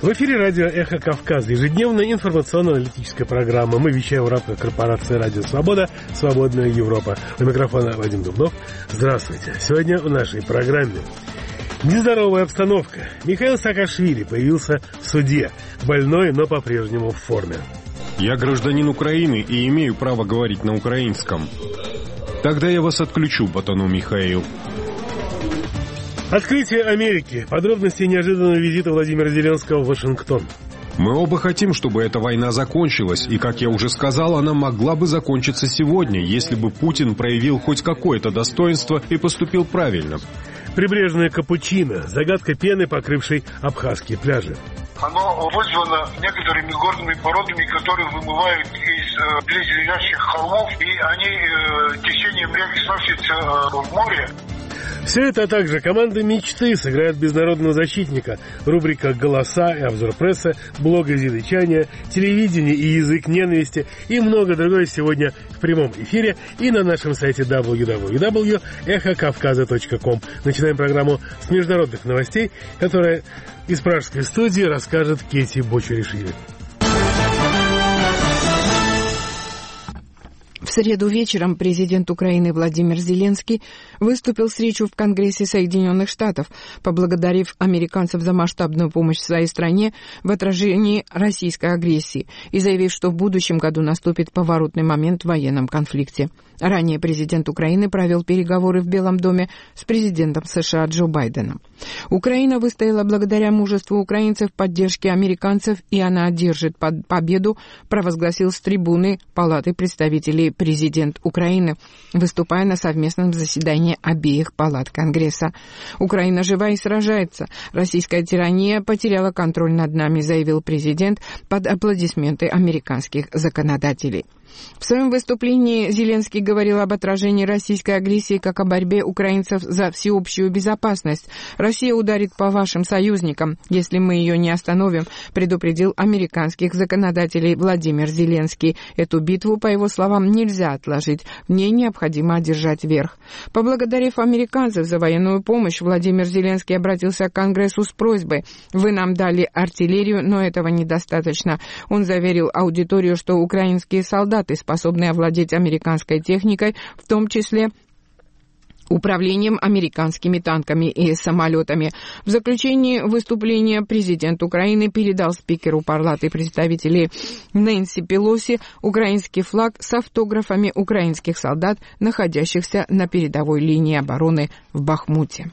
В эфире радио «Эхо Кавказа», ежедневная информационно-аналитическая программа. Мы вещаем в рамках корпорации «Радио Свобода», «Свободная Европа». У микрофона Вадим Дубнов. Здравствуйте. Сегодня в нашей программе нездоровая обстановка. Михаил Саакашвили появился в суде. Больной, но по-прежнему в форме. Я гражданин Украины и имею право говорить на украинском. Тогда я вас отключу, Батану Михаил. Открытие Америки. Подробности неожиданного визита Владимира Зеленского в Вашингтон. Мы оба хотим, чтобы эта война закончилась, и, как я уже сказал, она могла бы закончиться сегодня, если бы Путин проявил хоть какое-то достоинство и поступил правильно. Прибрежная капучино. Загадка пены, покрывшей абхазские пляжи. Оно вызвано некоторыми горными породами, которые вымывают из близлежащих холмов, и они течением реки сносятся в море. Все это, а также команда мечты сыграет без народного защитника, рубрика «Голоса» и обзор прессы, блог «Изидычания», телевидение и язык ненависти и много другое сегодня в прямом эфире и на нашем сайте www.эхокавказа.ком. Начинаем программу с международных новостей, которая из пражской студии расскажет Кети Бочаришвили. В среду вечером президент Украины Владимир Зеленский выступил с речью в Конгрессе Соединенных Штатов, поблагодарив американцев за масштабную помощь своей стране в отражении российской агрессии и заявив, что в будущем году наступит поворотный момент в военном конфликте. Ранее президент Украины провел переговоры в Белом доме с президентом США Джо Байденом. Украина выстояла благодаря мужеству украинцев, поддержке американцев, и она одержит победу, провозгласил с трибуны Палаты представителей президент Украины, выступая на совместном заседании обеих палат Конгресса. «Украина жива и сражается. Российская тирания потеряла контроль над нами», заявил президент под аплодисменты американских законодателей. В своем выступлении Зеленский говорил об отражении российской агрессии как о борьбе украинцев за всеобщую безопасность. «Россия ударит по вашим союзникам, если мы ее не остановим», предупредил американских законодателей Владимир Зеленский. Эту битву, по его словам, нельзя отложить, в ней необходимо одержать верх. Поблагодарив американцев за военную помощь, Владимир Зеленский обратился к Конгрессу с просьбой: «Вы нам дали артиллерию, но этого недостаточно». Он заверил аудиторию, что украинские солдаты способны овладеть американской техникой, в том числе управлением американскими танками и самолетами. В заключении выступления президент Украины передал спикеру Палаты представителей Нэнси Пелоси украинский флаг с автографами украинских солдат, находящихся на передовой линии обороны в Бахмуте.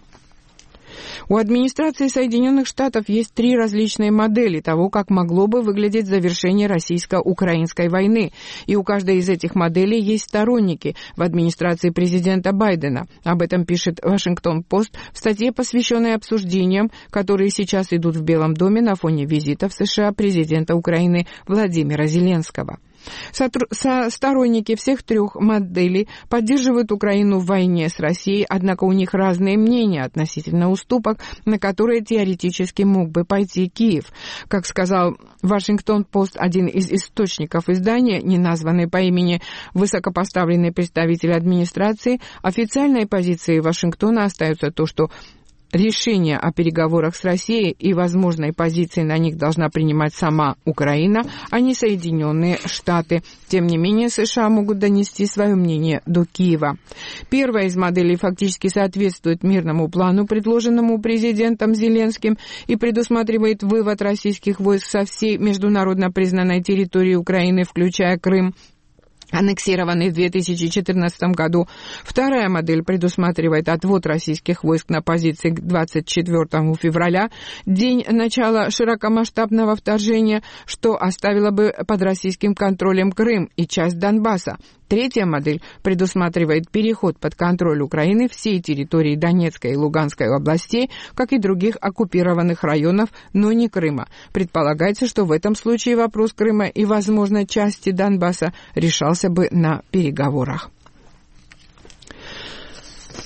У администрации Соединенных Штатов есть 3 различные модели того, как могло бы выглядеть завершение российско-украинской войны, и у каждой из этих моделей есть сторонники в администрации президента Байдена. Об этом пишет Вашингтон-Пост в статье, посвященной обсуждениям, которые сейчас идут в Белом доме на фоне визита в США президента Украины Владимира Зеленского. Сторонники всех 3 моделей поддерживают Украину в войне с Россией, однако у них разные мнения относительно уступок, на которые теоретически мог бы пойти Киев. Как сказал Вашингтон-Пост, один из источников издания, не названный по имени высокопоставленный представитель администрации, официальной позицией Вашингтона остается то, что решение о переговорах с Россией и возможной позиции на них должна принимать сама Украина, а не Соединенные Штаты. Тем не менее, США могут донести свое мнение до Киева. Первая из моделей фактически соответствует мирному плану, предложенному президентом Зеленским, и предусматривает вывод российских войск со всей международно признанной территории Украины, включая Крым, аннексированный в 2014 году. Вторая модель предусматривает отвод российских войск на позиции к 24 февраля, день начала широкомасштабного вторжения, что оставило бы под российским контролем Крым и часть Донбасса. Третья модель предусматривает переход под контроль Украины всей территории Донецкой и Луганской областей, как и других оккупированных районов, но не Крыма. Предполагается, что в этом случае вопрос Крыма и, возможно, части Донбасса решался бы на переговорах.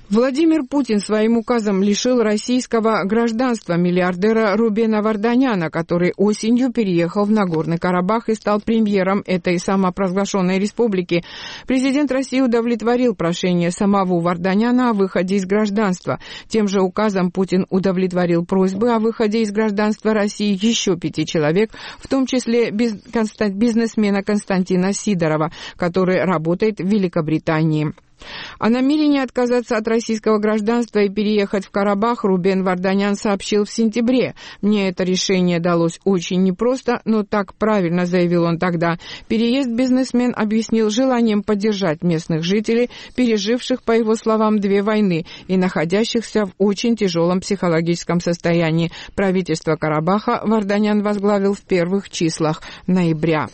Владимир Путин своим указом лишил российского гражданства миллиардера Рубена Варданяна, который осенью переехал в Нагорный Карабах и стал премьером этой самопровозглашенной республики. Президент России удовлетворил прошение самого Варданяна о выходе из гражданства. Тем же указом Путин удовлетворил просьбы о выходе из гражданства России еще 5 человек, в том числе бизнесмена Константина Сидорова, который работает в Великобритании. О намерении отказаться от российского гражданства и переехать в Карабах Рубен Варданян сообщил в сентябре. «Мне это решение далось очень непросто, но так правильно», — заявил он тогда. Переезд бизнесмен объяснил желанием поддержать местных жителей, переживших, по его словам, 2 войны и находящихся в очень тяжелом психологическом состоянии. Правительство Карабаха Варданян возглавил в первых числах ноября.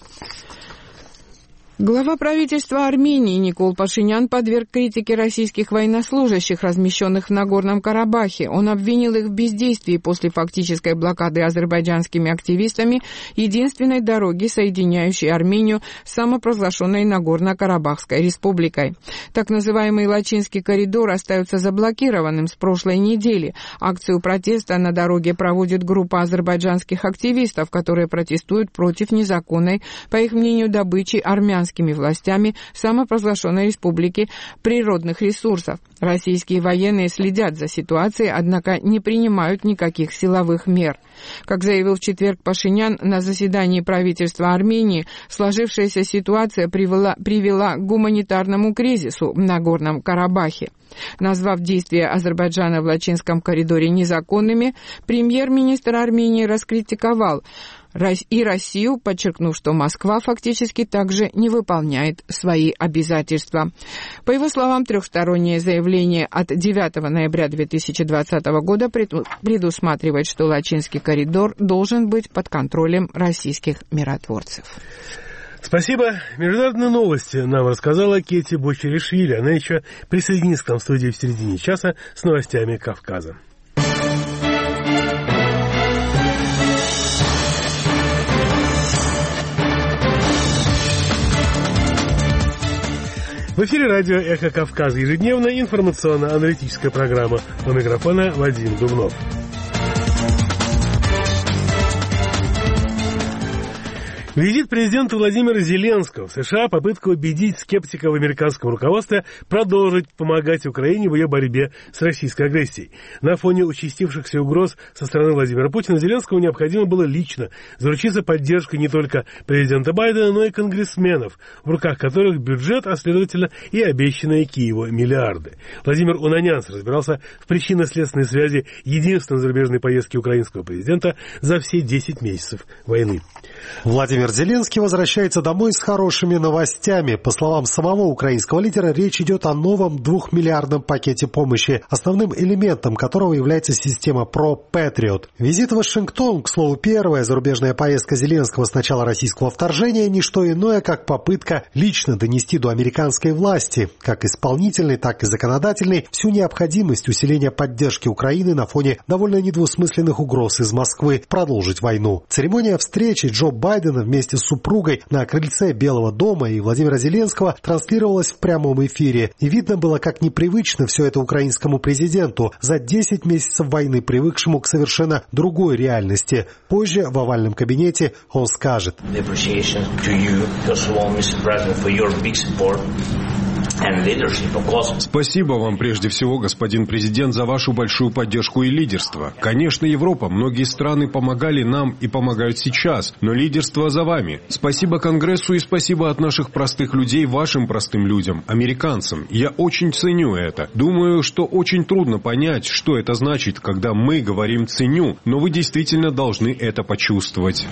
Глава правительства Армении Никол Пашинян подверг критике российских военнослужащих, размещенных в Нагорном Карабахе. Он обвинил их в бездействии после фактической блокады азербайджанскими активистами единственной дороги, соединяющей Армению с самопровозглашенной Нагорно-Карабахской республикой. Так называемый Лачинский коридор остается заблокированным с прошлой недели. Акцию протеста на дороге проводит группа азербайджанских активистов, которые протестуют против незаконной, по их мнению, добычи армянскими властями самопровозглашенной республики природных ресурсов. Российские военные следят за ситуацией, однако не принимают никаких силовых мер. Как заявил в четверг Пашинян на заседании правительства Армении, сложившаяся ситуация привела к гуманитарному кризису в Нагорном Карабахе. Назвав действия Азербайджана в Лачинском коридоре незаконными, премьер-министр Армении раскритиковал и Россию, подчеркнув, что Москва фактически также не выполняет свои обязательства. По его словам, трехстороннее заявление от 9 ноября 2020 года предусматривает, что Лачинский коридор должен быть под контролем российских миротворцев. Спасибо. Международные новости нам рассказала Кетти Бочеришвили. Она еще присоединится к нам в студии в середине часа с новостями Кавказа. В эфире радио «Эхо Кавказа». Ежедневная информационно-аналитическая программа. У микрофона Вадим Дубнов. Визит президента Владимира Зеленского в США – попытка убедить скептиков в американском руководстве продолжить помогать Украине в ее борьбе с российской агрессией. На фоне участившихся угроз со стороны Владимира Путина Зеленскому необходимо было лично заручиться поддержкой не только президента Байдена, но и конгрессменов, в руках которых бюджет, а следовательно и обещанные Киеву миллиарды. Владимир Унанянц разбирался в причинно-следственной связи единственной зарубежной поездки украинского президента за все 10 месяцев войны. Владимир Зеленский возвращается домой с хорошими новостями. По словам самого украинского лидера, речь идет о новом 2-миллиардном пакете помощи, основным элементом которого является система Pro-Patriot. Визит в Вашингтон, к слову, первая зарубежная поездка Зеленского с начала российского вторжения, не что иное, как попытка лично донести до американской власти, как исполнительной, так и законодательной, всю необходимость усиления поддержки Украины на фоне довольно недвусмысленных угроз из Москвы продолжить войну. Церемония встречи Джо Байдена вместе с супругой на крыльце Белого дома и Владимира Зеленского транслировалась в прямом эфире. И видно было, как непривычно все это украинскому президенту, за 10 месяцев войны привыкшему к совершенно другой реальности. Позже в овальном кабинете он скажет: Спасибо вам прежде всего, господин президент, за вашу большую поддержку и лидерство. Конечно, Европа, многие страны помогали нам и помогают сейчас, но лидерство за вами. Спасибо Конгрессу и спасибо от наших простых людей вашим простым людям, американцам. Я очень ценю это. Думаю, что очень трудно понять, что это значит, когда мы говорим «ценю», но вы действительно должны это почувствовать.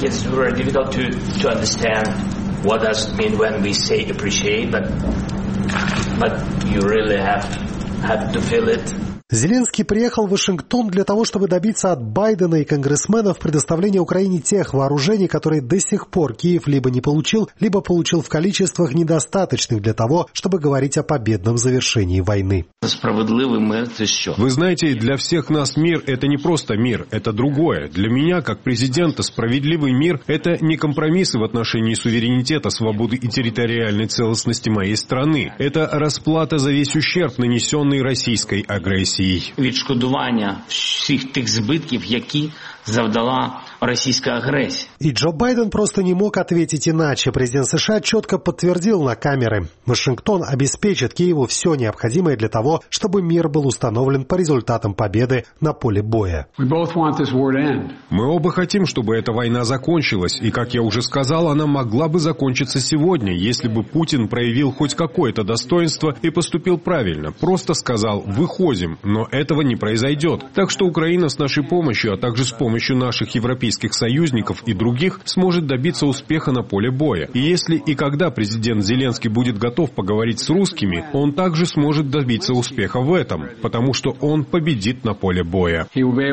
What does it mean when we say appreciate, but you really have to feel it. Зеленский приехал в Вашингтон для того, чтобы добиться от Байдена и конгрессменов предоставления Украине тех вооружений, которые до сих пор Киев либо не получил, либо получил в количествах недостаточных для того, чтобы говорить о победном завершении войны. Справедливый мир – это что? Вы знаете, для всех нас мир – это не просто мир, это другое. Для меня, как президента, справедливый мир – это не компромиссы в отношении суверенитета, свободы и территориальной целостности моей страны. Это расплата за весь ущерб, нанесенный российской агрессией. Відшкодування всіх тих збитків, які завдала российская агрессия. И Джо Байден просто не мог ответить иначе. Президент США четко подтвердил на камеры: Вашингтон обеспечит Киеву все необходимое для того, чтобы мир был установлен по результатам победы на поле боя. Мы оба хотим, чтобы эта война закончилась, и, как я уже сказал, она могла бы закончиться сегодня, если бы Путин проявил хоть какое-то достоинство и поступил правильно. Просто сказал: выходим, но этого не произойдет. Так что Украина с нашей помощью, а также с помощью наших европейских союзников и других сможет добиться успеха на поле боя. И если и когда президент Зеленский будет готов поговорить с русскими, он также сможет добиться успеха в этом, потому что он победит на поле боя.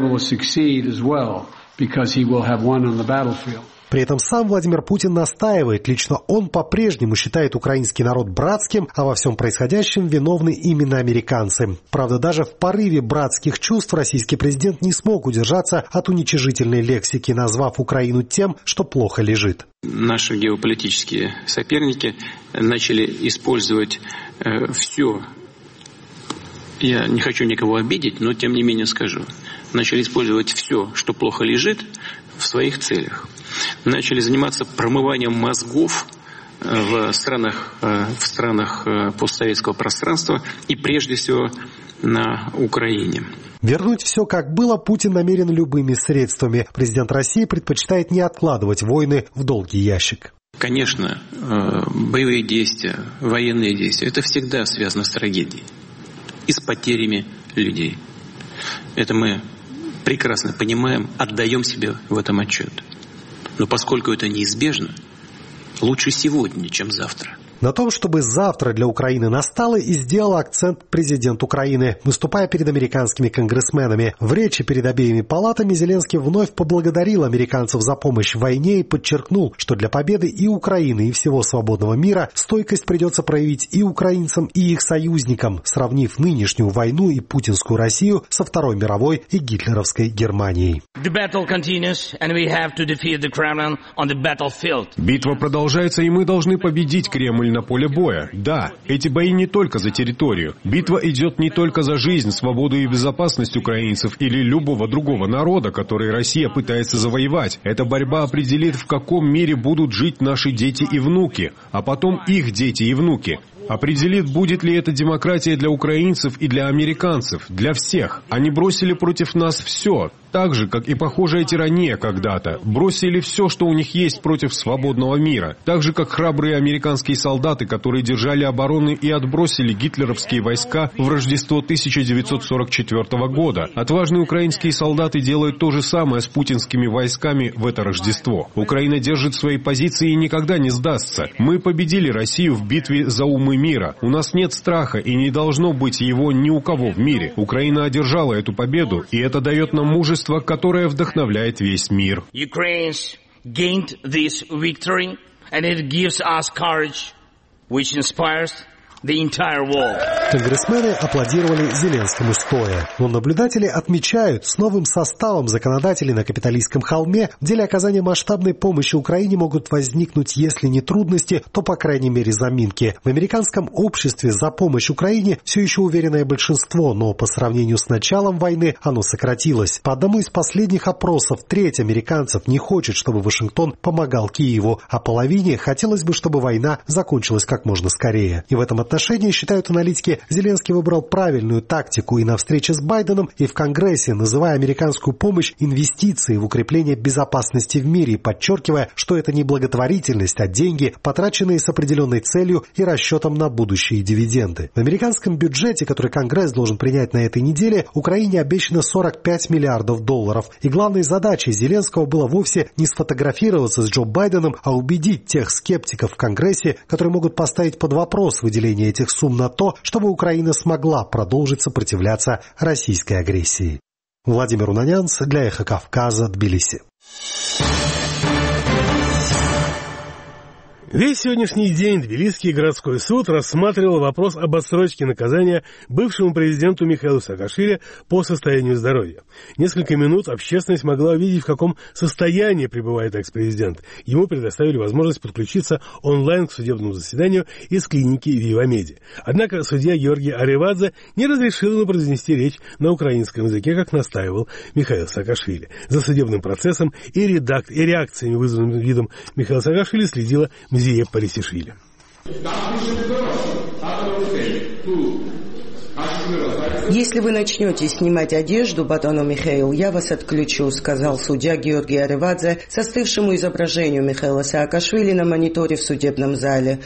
При этом сам Владимир Путин настаивает, лично он по-прежнему считает украинский народ братским, а во всем происходящем виновны именно американцы. Правда, даже в порыве братских чувств российский президент не смог удержаться от уничижительной лексики, назвав Украину тем, что плохо лежит. Наши геополитические соперники начали использовать все. Я не хочу никого обидеть, но тем не менее скажу. Начали использовать все, что плохо лежит, в своих целях. Начали заниматься промыванием мозгов в странах постсоветского пространства и прежде всего на Украине. Вернуть все как было Путин намерен любыми средствами. Президент России предпочитает не откладывать войны в долгий ящик. Конечно, боевые действия, военные действия – это всегда связано с трагедией и с потерями людей. Это мы прекрасно понимаем, отдаем себе в этом отчет. Но поскольку это неизбежно, лучше сегодня, чем завтра. На том, чтобы завтра для Украины настало, и сделал акцент президент Украины, выступая перед американскими конгрессменами. В речи перед обеими палатами Зеленский вновь поблагодарил американцев за помощь в войне и подчеркнул, что для победы и Украины, и всего свободного мира стойкость придется проявить и украинцам, и их союзникам, сравнив нынешнюю войну и путинскую Россию со Второй мировой и гитлеровской Германией. Битва продолжается, и мы должны победить Кремль на поле боя. Да, эти бои не только за территорию. Битва идет не только за жизнь, свободу и безопасность украинцев или любого другого народа, который Россия пытается завоевать. Эта борьба определит, в каком мире будут жить наши дети и внуки, а потом их дети и внуки. Определит, будет ли это демократия для украинцев и для американцев, для всех. Они бросили против нас все, так же, как и похожая тирания когда-то. Бросили все, что у них есть, против свободного мира. Так же, как храбрые американские солдаты, которые держали обороны и отбросили гитлеровские войска в Рождество 1944 года. Отважные украинские солдаты делают то же самое с путинскими войсками в это Рождество. Украина держит свои позиции и никогда не сдастся. Мы победили Россию в битве за умы мира. У нас нет страха и не должно быть его ни у кого в мире. Украина одержала эту победу, и это дает нам мужество, которое вдохновляет весь мир. Ukraine's gained this victory, and it gives us courage, which inspires the entire world. Конгрессмены аплодировали Зеленскому стоя. Но наблюдатели отмечают, с новым составом законодателей на Капитолийском холме в деле оказания масштабной помощи Украине могут возникнуть, если не трудности, то, по крайней мере, заминки. В американском обществе за помощь Украине все еще уверенное большинство, но по сравнению с началом войны оно сократилось. По одному из последних опросов, треть американцев не хочет, чтобы Вашингтон помогал Киеву, а половине хотелось бы, чтобы война закончилась как можно скорее. И в этом отношении, считают аналитики, Зеленский выбрал правильную тактику и на встрече с Байденом, и в Конгрессе, называя американскую помощь инвестицией в укрепление безопасности в мире, подчеркивая, что это не благотворительность, а деньги, потраченные с определенной целью и расчетом на будущие дивиденды. В американском бюджете, который Конгресс должен принять на этой неделе, Украине обещано $45 миллиардов. И главной задачей Зеленского было вовсе не сфотографироваться с Джо Байденом, а убедить тех скептиков в Конгрессе, которые могут поставить под вопрос выделение выделение этих сумм на то, чтобы Украина смогла продолжить сопротивляться российской агрессии. Владимир Унанянц для «Эхо Кавказа», Тбилиси. Весь сегодняшний день Тбилисский городской суд рассматривал вопрос об отсрочке наказания бывшему президенту Михаилу Саакашвили по состоянию здоровья. Несколько минут общественность могла увидеть, в каком состоянии пребывает экс-президент. Ему предоставили возможность подключиться онлайн к судебному заседанию из клиники Вива-Меди. Однако судья Георгий Аревадзе не разрешил ему произнести речь на украинском языке, как настаивал Михаил Саакашвили. За судебным процессом и реакциями, вызванными видом Михаила Саакашвили, следила Мзия Парисишвили. «Если вы начнете снимать одежду, Батону Михаил, я вас отключу», сказал судья Георгий Аревадзе застывшему изображению Михаила Саакашвили на мониторе в судебном зале.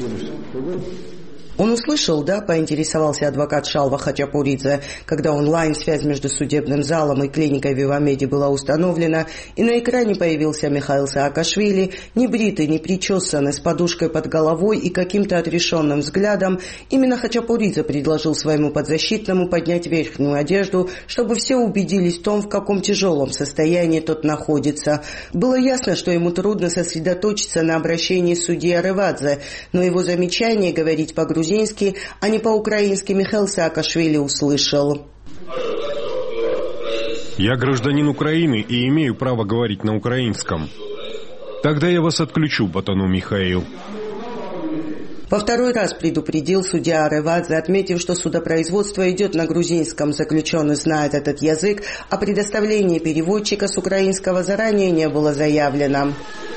«Он услышал, да?» – поинтересовался адвокат Шалва Хачапуридзе, когда онлайн-связь между судебным залом и клиникой Вива-Меди была установлена, и на экране появился Михаил Саакашвили, небритый, непричесанный, с подушкой под головой и каким-то отрешенным взглядом. Именно Хачапуридзе предложил своему подзащитному поднять верхнюю одежду, чтобы все убедились в том, в каком тяжелом состоянии тот находится. Было ясно, что ему трудно сосредоточиться на обращении судьи Аревадзе, но его замечание говорить по-грузински, а не по-украински, Михаил Саакашвили услышал. Я гражданин Украины и имею право говорить на украинском. Тогда я вас отключу, Батону Михаил. Во второй раз предупредил судья Аревадзе, отметив, что судопроизводство идет на грузинском, заключенный знает этот язык, а предоставление переводчика с украинского заранее не было заявлено.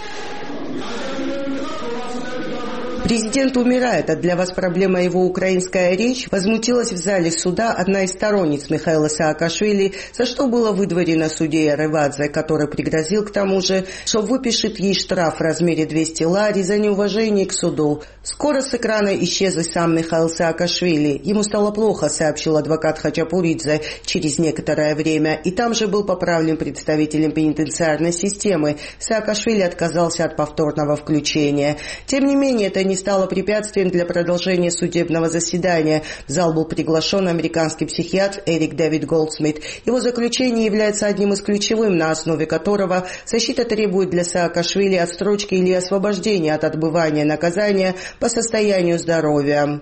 «Президент умирает, а для вас проблема его украинская речь?» Возмутилась в зале суда одна из сторонниц Михаила Саакашвили, за что было выдворено судьей Аревадзе, который пригрозил к тому же, что выпишет ей штраф в размере 200 лари за неуважение к суду. Скоро с экрана исчез и сам Михаил Саакашвили. Ему стало плохо, сообщил адвокат Хачапуридзе через некоторое время, и там же был поправлен представителем пенитенциарной системы. Саакашвили отказался от повторного включения. Тем не менее, это не стало препятствием для продолжения судебного заседания. В зал был приглашен американский психиатр Эрик Дэвид Голдсмит. Его заключение является одним из ключевых, на основе которого защита требует для Саакашвили отсрочки или освобождения от отбывания наказания по состоянию здоровья.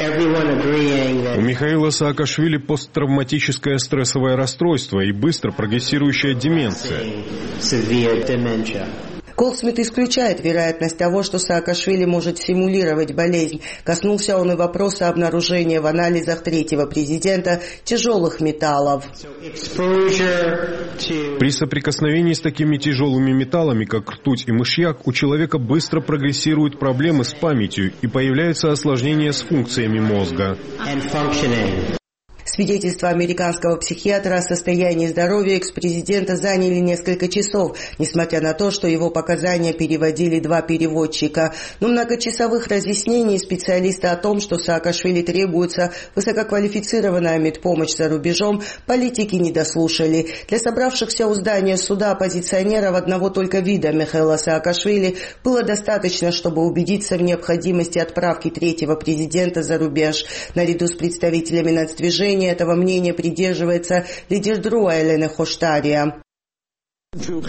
У Михаила Саакашвили посттравматическое стрессовое расстройство и быстро прогрессирующая деменция. Голдсмит исключает вероятность того, что Саакашвили может симулировать болезнь. Коснулся он и вопроса обнаружения в анализах третьего президента тяжелых металлов. При соприкосновении с такими тяжелыми металлами, как ртуть и мышьяк, у человека быстро прогрессируют проблемы с памятью и появляются осложнения с функциями мозга. Свидетельства американского психиатра о состоянии здоровья экс-президента заняли несколько часов, несмотря на то, что его показания переводили 2 переводчика. Но многочасовых разъяснений специалиста о том, что Саакашвили требуется высококвалифицированная медпомощь за рубежом, политики не дослушали. Для собравшихся у здания суда оппозиционеров одного только вида Михаила Саакашвили было достаточно, чтобы убедиться в необходимости отправки третьего президента за рубеж. Наряду с представителями нацдвижения этого мнения придерживается лидер ДРУА Елена Хоштария. Мы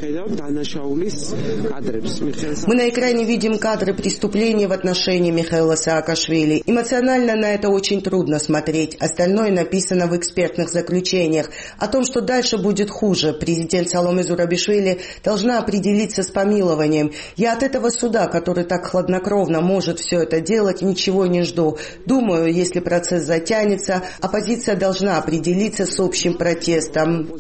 на экране видим кадры преступления в отношении Михаила Саакашвили. Эмоционально на это очень трудно смотреть. Остальное написано в экспертных заключениях. О том, что дальше будет хуже. Президент Саломе Зурабишвили должна определиться с помилованием. Я от этого суда, который так хладнокровно может все это делать, ничего не жду. Думаю, если процесс затянется, оппозиция должна определиться с общим протестом.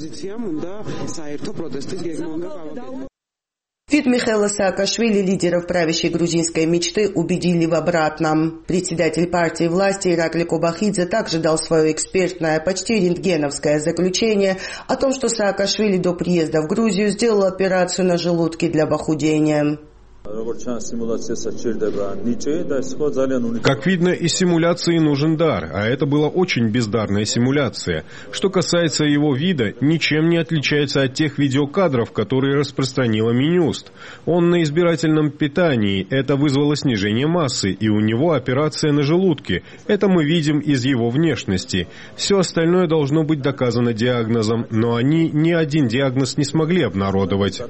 Вид Михаила Саакашвили, лидеров правящей грузинской мечты, убедили в обратном. Председатель партии власти Иракли Кобахидзе также дал свое экспертное, почти рентгеновское заключение о том, что Саакашвили до приезда в Грузию сделал операцию на желудке для похудения. Как видно, из симуляции нужен дар, а это была очень бездарная симуляция. Что касается его вида, ничем не отличается от тех видеокадров, которые распространила Минюст. Он на избирательном питании, это вызвало снижение массы, и у него операция на желудке. Это мы видим из его внешности. Все остальное должно быть доказано диагнозом, но они ни один диагноз не смогли обнародовать.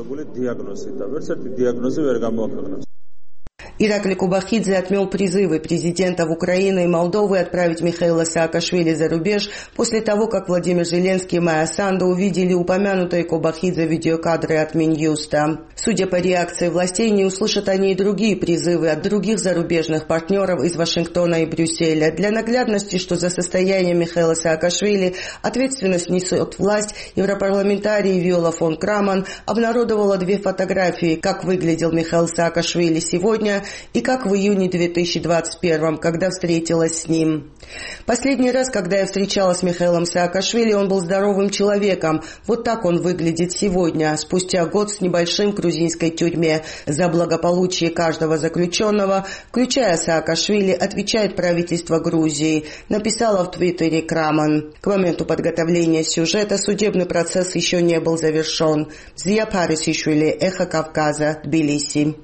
Иракли Кубахидзе отмел призывы президентов Украины и Молдовы отправить Михаила Саакашвили за рубеж после того, как Владимир Зеленский и Майя Санду увидели упомянутые Кубахидзе видеокадры от Минюста. Судя по реакции властей, не услышат они и другие призывы от других зарубежных партнеров из Вашингтона и Брюсселя. Для наглядности, что за состояние Михаила Саакашвили ответственность несет власть, европарламентарий Виола фон Крамон обнародовала 2 фотографии, как выглядел Михаил Саакашвили сегодня и как в июне 2021, когда встретилась с ним. Последний раз, когда я встречалась с Михаилом Саакашвили, он был здоровым человеком. Вот так он выглядит сегодня, спустя год с небольшим в грузинской тюрьме. За благополучие каждого заключенного, включая Саакашвили, отвечает правительство Грузии, написала в Твиттере Крамон. К моменту подготовления сюжета судебный процесс еще не был завершен. Зия Парисишвили, Эхо Кавказа, Тбилиси.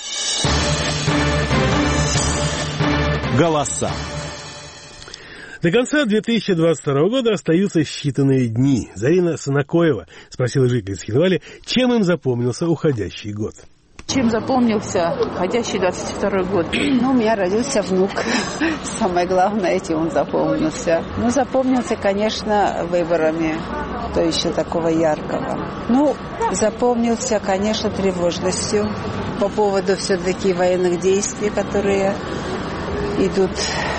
Голоса. До конца 2022 года остаются считанные дни. Зарина Санакоева спросила жителей Схинвали, чем им запомнился уходящий год. Чем запомнился уходящий 22 год? У меня родился внук. Самое главное, этим он запомнился. Запомнился, конечно, выборами. То еще такого яркого. Запомнился, конечно, тревожностью по поводу все-таки военных действий, которые идут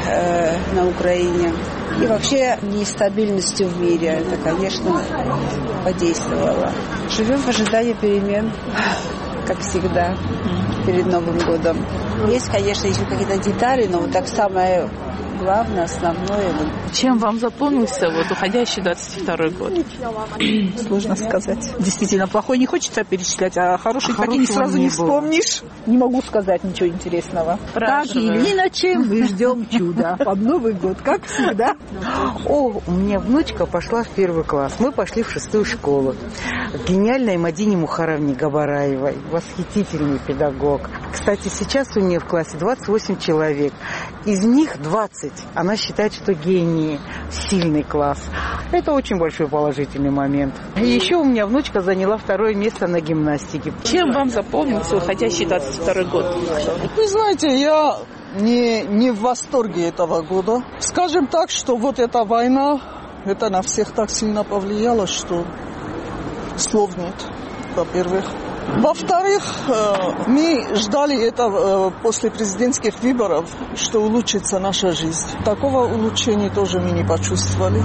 на Украине. И вообще нестабильностью в мире. Это, конечно, подействовало. Живем в ожидании перемен, как всегда, перед Новым годом. Есть, конечно, еще какие-то детали, но так самое главное, основное. Чем вам запомнился уходящий 22 год? Сложно сказать. Действительно, плохой не хочется перечислять, а хороший такие сразу не вспомнишь. Не могу сказать ничего интересного. Так или иначе, мы ждем чуда под Новый год, как всегда. У меня внучка пошла в 1 класс. Мы пошли в 6-ю школу. Гениальной Мадине Мухаровне Габараевой. Восхитительный педагог. Кстати, сейчас у нее в классе 28 человек. Из них 20. Она считает, что гении. Сильный класс. Это очень большой положительный момент. И еще у меня внучка заняла 2 место на гимнастике. Чем вам запомнился уходящий 22 год? Вы знаете, я не в восторге этого года. Скажем так, что эта война, это на всех так сильно повлияло, что слов нет, во-первых. Во-вторых, мы ждали это после президентских выборов, что улучшится наша жизнь. Такого улучшения тоже мы не почувствовали.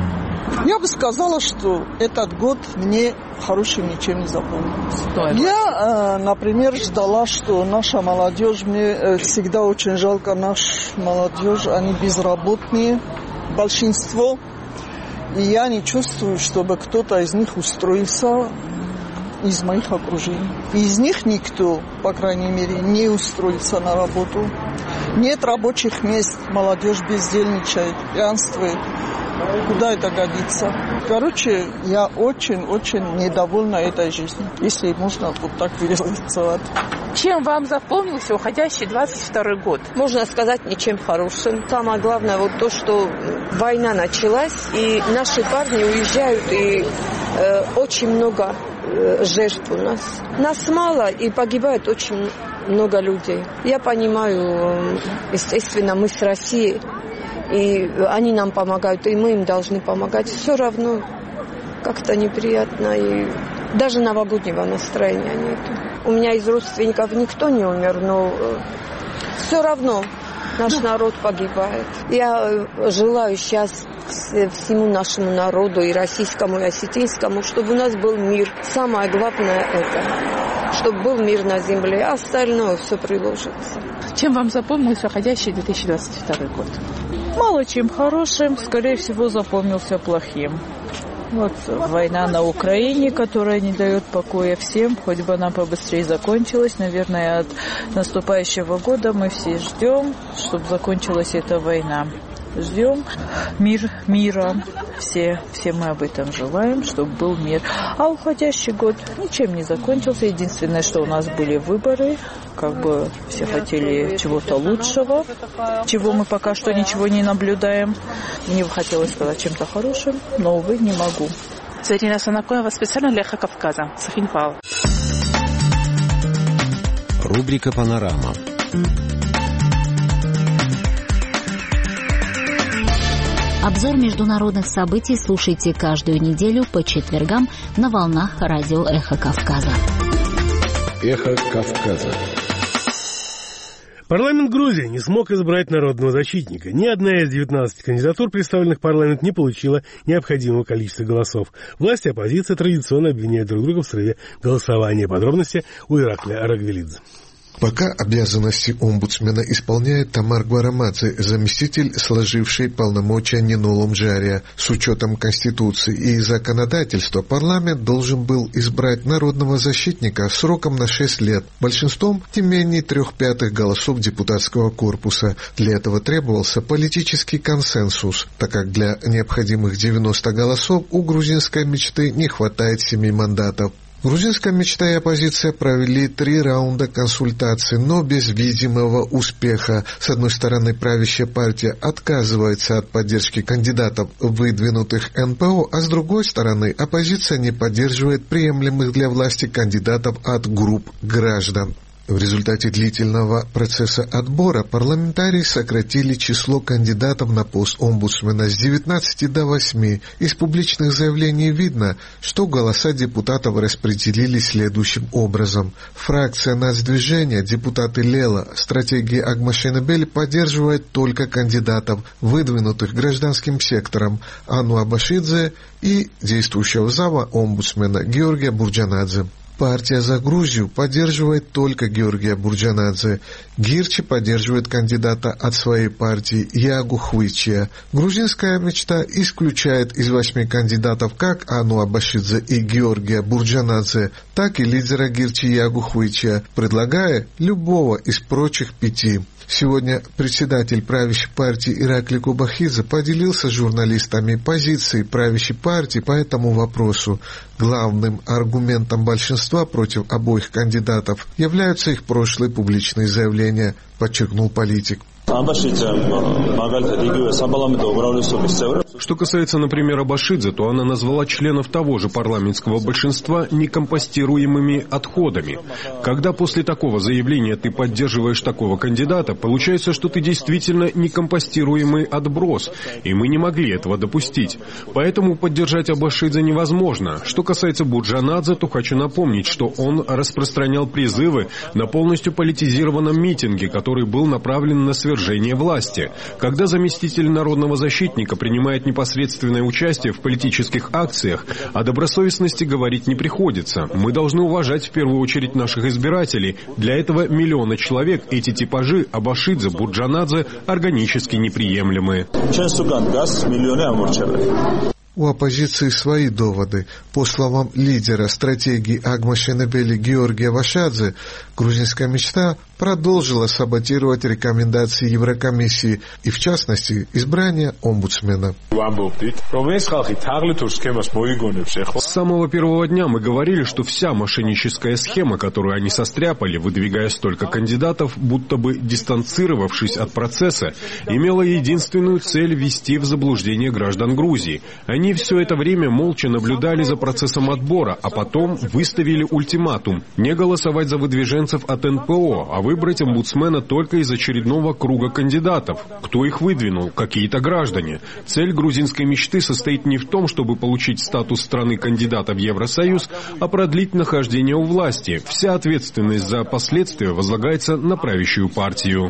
Я бы сказала, что этот год мне хорошим ничем не запомнился. Я, например, ждала, что наша молодежь, мне всегда очень жалко нашу молодежь, они безработные, большинство. И я не чувствую, чтобы кто-то из них устроился из моих окружений. Из них никто, по крайней мере, не устроится на работу. Нет рабочих мест, молодежь бездельничает, пьянствует. Куда это годится? Короче, я очень-очень недовольна этой жизнью, если можно так выразиться. Чем вам запомнился уходящий 22 год? Можно сказать, ничем хорошим. Самое главное то, что война началась, и наши парни уезжают, и очень много жертв у нас. Нас мало, и погибает очень много людей. Я понимаю, естественно, мы с Россией, и они нам помогают, и мы им должны помогать. Все равно как-то неприятно, и даже новогоднего настроения нет. У меня из родственников никто не умер, но все равно наш народ погибает. Я желаю сейчас всему нашему народу, и российскому, и осетинскому, чтобы у нас был мир. Самое главное это, чтобы был мир на земле, а остальное все приложится. Чем вам запомнился уходящий 2022 год? Мало чем хорошим, скорее всего, запомнился плохим. Вот война на Украине, которая не дает покоя всем, хоть бы она побыстрее закончилась. Наверное, от наступающего года мы все ждем, чтобы закончилась эта война. Ждем мира. Все мы об этом желаем, чтобы был мир. А уходящий год ничем не закончился. Единственное, что у нас были выборы. Как бы все хотели чего-то лучшего, чего мы пока что ничего не наблюдаем. Мне бы хотелось сказать чем-то хорошим, но, увы, не могу. Зарина Санакоева специально для «Эхо Кавказа». Софин Павлов. Рубрика «Панорама». Обзор международных событий слушайте каждую неделю по четвергам на волнах радио «Эхо Кавказа». «Эхо Кавказа». Парламент Грузии не смог избрать народного защитника. Ни одна из 19 кандидатур, представленных в парламент, не получила необходимого количества голосов. Власти и оппозиция традиционно обвиняют друг друга в срыве голосования. Подробности у Иракля Арагвелидзе. Пока обязанности омбудсмена исполняет Тамар Гварамадзе, заместитель, сложивший полномочия Нинолом Джария. С учетом Конституции и законодательства парламент должен был избрать народного защитника сроком на 6 лет, большинством не менее 3/5 голосов депутатского корпуса. Для этого требовался политический консенсус, так как для необходимых 90 голосов у грузинской мечты не хватает 7 мандатов. Грузинская мечта и оппозиция провели 3 раунда консультаций, но без видимого успеха. С одной стороны, правящая партия отказывается от поддержки кандидатов, выдвинутых НПО, а с другой стороны, оппозиция не поддерживает приемлемых для власти кандидатов от групп граждан. В результате длительного процесса отбора парламентарии сократили число кандидатов на пост омбудсмена с 19 до 8. Из публичных заявлений видно, что голоса депутатов распределились следующим образом. Фракция Нацдвижения, депутаты Лела, стратегии Агмашенебели поддерживает только кандидатов, выдвинутых гражданским сектором, Анну Абашидзе и действующего зама омбудсмена Георгия Бурджанадзе. Партия «За Грузию» поддерживает только Георгия Бурджанадзе. Гирчи поддерживает кандидата от своей партии Ягу Хвичия. Грузинская мечта исключает из 8 кандидатов как Анну Абашидзе и Георгия Бурджанадзе, так и лидера Гирчи Ягу Хвичия, предлагая любого из прочих 5. Сегодня председатель правящей партии Иракли Кубахидзе поделился с журналистами позицией правящей партии по этому вопросу. Главным аргументом большинства против обоих кандидатов являются их прошлые публичные заявления, подчеркнул политик. Что касается, например, Абашидзе, то она назвала членов того же парламентского большинства некомпостируемыми отходами. Когда после такого заявления ты поддерживаешь такого кандидата, получается, что ты действительно некомпостируемый отброс, и мы не могли этого допустить. Поэтому поддержать Абашидзе невозможно. Что касается Бурджанадзе, то хочу напомнить, что он распространял призывы на полностью политизированном митинге, который был направлен на свержение власти. Когда заместитель народного защитника принимает непосредственное участие в политических акциях, о добросовестности говорить не приходится. Мы должны уважать в первую очередь наших избирателей. Для этого миллионы человек эти типажи Абашидзе, Бурджанадзе органически неприемлемы. У оппозиции свои доводы. По словам лидера стратегии Агмашенебели Георгия Вашадзе, грузинская мечта продолжила саботировать рекомендации Еврокомиссии и, в частности, избрание омбудсмена. С самого первого дня мы говорили, что вся мошенническая схема, которую они состряпали, выдвигая столько кандидатов, будто бы дистанцировавшись от процесса, имела единственную цель ввести в заблуждение граждан Грузии. Они все это время молча наблюдали за процессом отбора, а потом выставили ультиматум – не голосовать за выдвиженцев от НПО, а выбрать омбудсмена только из очередного круга кандидатов. Кто их выдвинул? Какие-то граждане. Цель грузинской мечты состоит не в том, чтобы получить статус страны-кандидата в Евросоюз, а продлить нахождение у власти. Вся ответственность за последствия возлагается на правящую партию.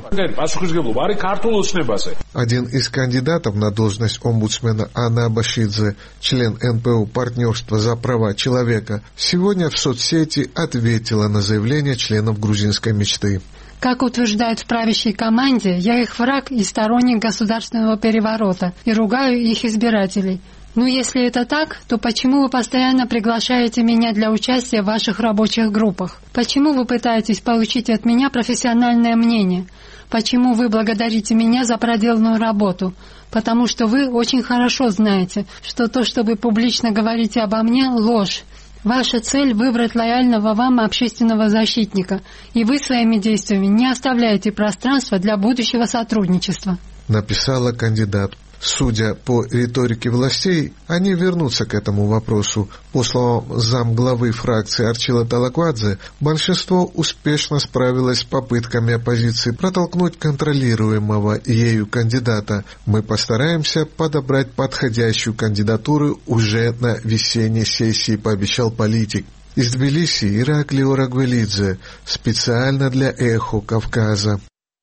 Один из кандидатов на должность омбудсмена, Анна Абашидзе, член НПО «Партнерство за права человека», сегодня в соцсети ответила на заявление членов грузинской мечты. Как утверждают в правящей команде, я их враг и сторонник государственного переворота и ругаю их избирателей. Ну, если это так, то почему вы постоянно приглашаете меня для участия в ваших рабочих группах? Почему вы пытаетесь получить от меня профессиональное мнение? Почему вы благодарите меня за проделанную работу? Потому что вы очень хорошо знаете, что то, что вы публично говорите обо мне, ложь. Ваша цель – выбрать лояльного вам общественного защитника, и вы своими действиями не оставляете пространства для будущего сотрудничества. Написала кандидат. Судя по риторике властей, они вернутся к этому вопросу. По словам замглавы фракции Арчила Талаквадзе, большинство успешно справилось с попытками оппозиции протолкнуть контролируемого ею кандидата. Мы постараемся подобрать подходящую кандидатуру уже на весенней сессии, пообещал политик. Из Тбилиси Ираклий Орагвелидзе, специально для «Эхо Кавказа».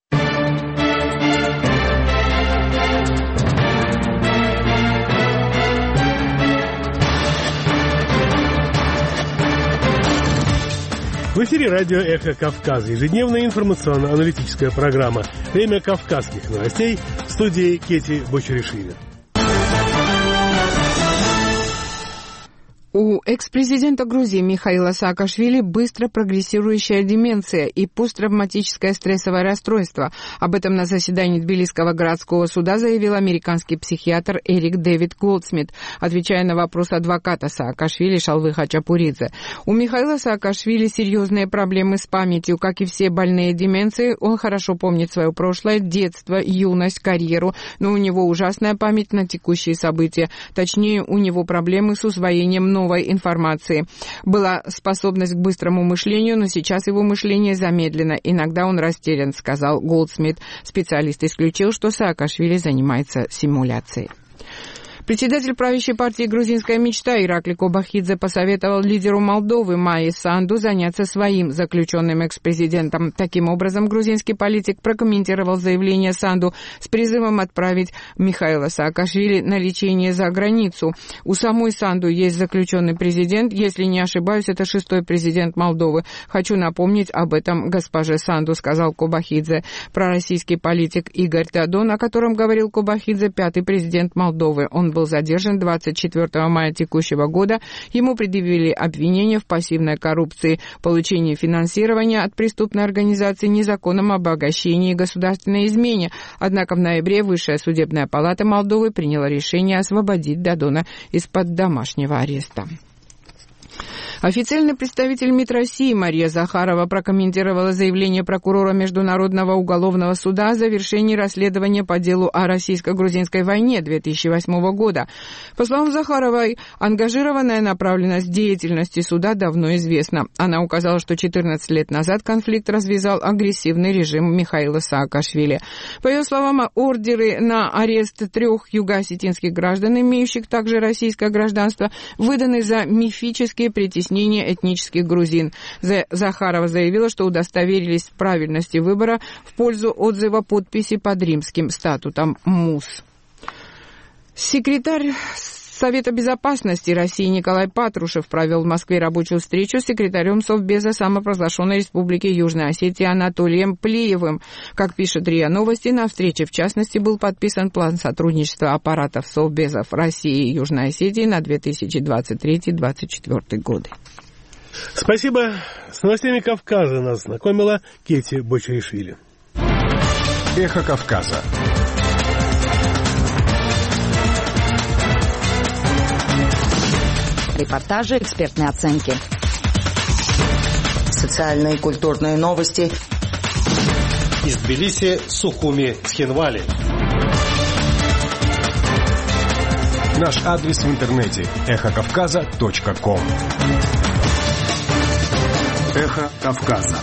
В эфире радио «Эхо Кавказа», ежедневная информационно-аналитическая программа «Время кавказских новостей», в студии Кети Бочеришвили. У экс-президента Грузии Михаила Саакашвили быстро прогрессирующая деменция и посттравматическое стрессовое расстройство. Об этом на заседании Тбилисского городского суда заявил американский психиатр Эрик Дэвид Голдсмит, отвечая на вопрос адвоката Саакашвили Шалвы Хачапуридзе. У Михаила Саакашвили серьезные проблемы с памятью, как и все больные деменцией. Он хорошо помнит свое прошлое, детство, юность, карьеру, но у него ужасная память на текущие события. Точнее, у него проблемы с усвоением новой информации. Была способность к быстрому мышлению, но сейчас его мышление замедлено. Иногда он растерян, сказал Голдсмит. Специалист исключил, что Саакашвили занимается симуляцией. Председатель правящей партии «Грузинская мечта» Ираклий Кобахидзе посоветовал лидеру Молдовы Майи Санду заняться своим заключенным экс-президентом. Таким образом, грузинский политик прокомментировал заявление Санду с призывом отправить Михаила Саакашвили на лечение за границу. У самой Санду есть заключенный президент, если не ошибаюсь, это 6-й президент Молдовы. Хочу напомнить об этом госпоже Санду, сказал Кобахидзе. Пророссийский политик Игорь Дадон, о котором говорил Кобахидзе, 5-й президент Молдовы. Он был задержан 24 мая текущего года. Ему предъявили обвинения в пассивной коррупции, получении финансирования от преступной организации, незаконном обогащении и государственной измене. Однако в ноябре Высшая судебная палата Молдовы приняла решение освободить Дадона из-под домашнего ареста. Официальный представитель МИД России Мария Захарова прокомментировала заявление прокурора Международного уголовного суда о завершении расследования по делу о российско-грузинской войне 2008 года. По словам Захаровой, ангажированная направленность деятельности суда давно известна. Она указала, что 14 лет назад конфликт развязал агрессивный режим Михаила Саакашвили. По ее словам, ордеры на арест 3 юго-осетинских граждан, имеющих также российское гражданство, выданы за мифические притеснения этнических грузин. Захарова заявила, что удостоверились в правильности выбора в пользу отзыва подписи под Римским статутом МУС. Секретарь Совета безопасности России Николай Патрушев провел в Москве рабочую встречу с секретарем Совбеза самопровозглашенной Республики Южная Осетия Анатолием Плиевым. Как пишет РИА Новости, на встрече, в частности, был подписан план сотрудничества аппаратов Совбезов России и Южной Осетии на 2023-2024 годы. Спасибо. С новостями Кавказа нас знакомила Кети Бочеришвили. Эхо Кавказа. Репортажи, экспертные оценки. Социальные и культурные новости. Из Тбилиси, Сухуми, Цхинвали. Наш адрес в интернете эхокавказа.ком. Эхо Кавказа.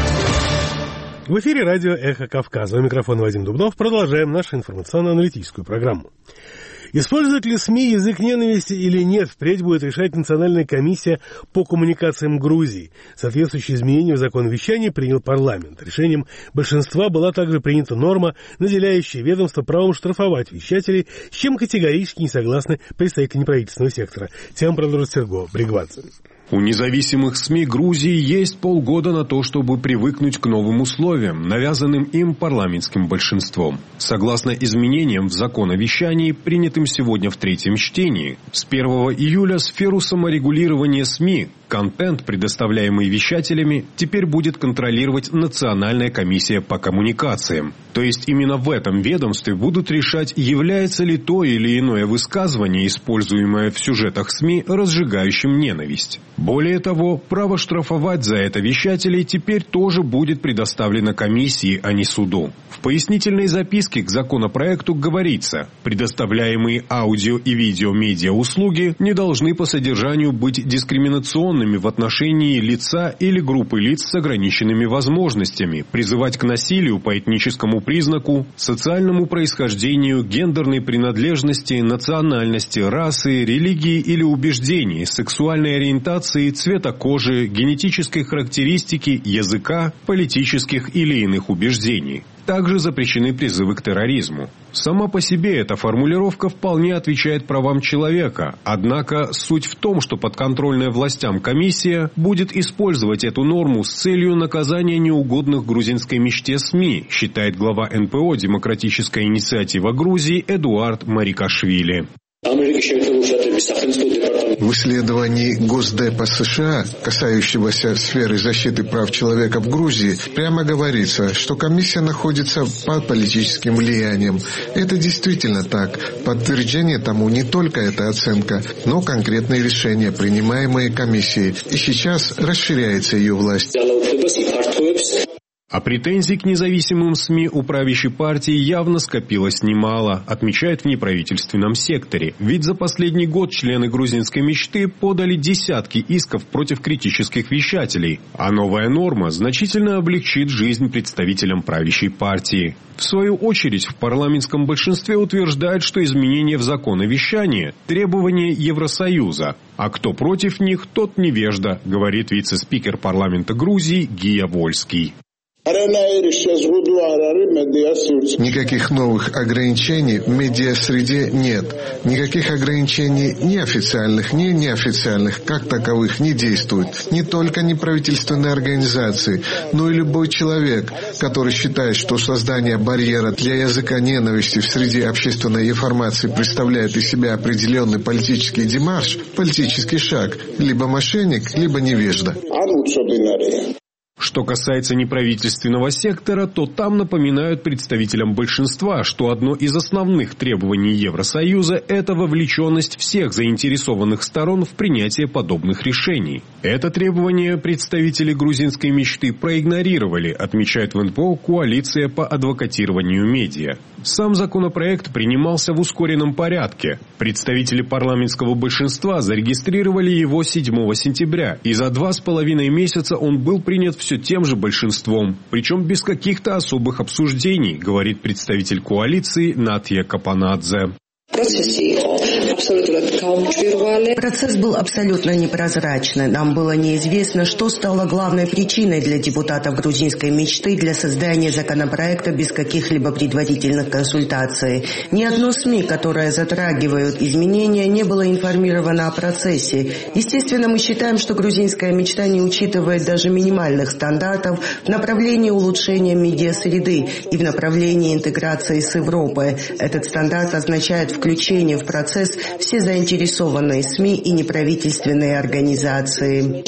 В эфире радио «Эхо Кавказа». У микрофона Вадим Дубнов. Продолжаем нашу информационно-аналитическую программу. Используют ли СМИ язык ненависти или нет, впредь будет решать Национальная комиссия по коммуникациям Грузии. Соответствующие изменения в закон вещания принял парламент. Решением большинства была также принята норма, наделяющая ведомство правом штрафовать вещателей, с чем категорически не согласны представители неправительственного сектора. Тему продолжит Серго Бригвадзе. У независимых СМИ Грузии есть полгода на то, чтобы привыкнуть к новым условиям, навязанным им парламентским большинством. Согласно изменениям в закон о вещании, принятым сегодня в третьем чтении, с 1 июля сферу саморегулирования СМИ, контент, предоставляемый вещателями, теперь будет контролировать Национальная комиссия по коммуникациям. То есть именно в этом ведомстве будут решать, является ли то или иное высказывание, используемое в сюжетах СМИ, разжигающим ненависть. Более того, право штрафовать за это вещателей теперь тоже будет предоставлено комиссии, а не суду. В пояснительной записке к законопроекту говорится, предоставляемые аудио и видео-медиа-услуги не должны по содержанию быть дискриминационными в отношении лица или группы лиц с ограниченными возможностями, призывать к насилию по этническому признаку, социальному происхождению, гендерной принадлежности, национальности, расы, религии или убеждений, сексуальной ориентации, цвета кожи, генетической характеристики, языка, политических или иных убеждений. Также запрещены призывы к терроризму. Сама по себе эта формулировка вполне отвечает правам человека, однако суть в том, что подконтрольная властям комиссия будет использовать эту норму с целью наказания неугодных грузинской мечте СМИ, считает глава НПО «Демократическая инициатива Грузии» Эдуард Марикашвили. В исследовании Госдепа США, касающегося сферы защиты прав человека в Грузии, прямо говорится, что комиссия находится под политическим влиянием. Это действительно так. Подтверждение тому не только эта оценка, но конкретные решения, принимаемые комиссией. И сейчас расширяется ее власть. А претензий к независимым СМИ у правящей партии явно скопилось немало, отмечают в неправительственном секторе. Ведь за последний год члены грузинской мечты подали десятки исков против критических вещателей. А новая норма значительно облегчит жизнь представителям правящей партии. В свою очередь, в парламентском большинстве утверждают, что изменения в закон о вещании – требования Евросоюза. А кто против них, тот невежда, говорит вице-спикер парламента Грузии Гия Вольский. Никаких новых ограничений в медиасреде нет. Никаких ограничений ни официальных, ни неофициальных, как таковых, не действует. Не только неправительственные организации, но и любой человек, который считает, что создание барьера для языка ненависти в среде общественной информации представляет из себя определенный политический демарш, политический шаг, либо мошенник, либо невежда. Что касается неправительственного сектора, то там напоминают представителям большинства, что одно из основных требований Евросоюза – это вовлеченность всех заинтересованных сторон в принятие подобных решений. Это требование представители грузинской мечты проигнорировали, отмечает в НПО коалиция по адвокатированию медиа. Сам законопроект принимался в ускоренном порядке. Представители парламентского большинства зарегистрировали его 7 сентября, и за 2,5 месяца он был принят все тем же большинством, причем без каких-то особых обсуждений, говорит представитель коалиции Натья Капанадзе. Процесс был абсолютно непрозрачный. Нам было неизвестно, что стало главной причиной для депутатов грузинской мечты для создания законопроекта без каких-либо предварительных консультаций. Ни одно СМИ, которое затрагивают изменения, не было информировано о процессе. Естественно, мы считаем, что грузинская мечта не учитывает даже минимальных стандартов в направлении улучшения медиасреды и в направлении интеграции с Европой. Этот стандарт означает включение в процесс все заинтересованные СМИ и неправительственные организации.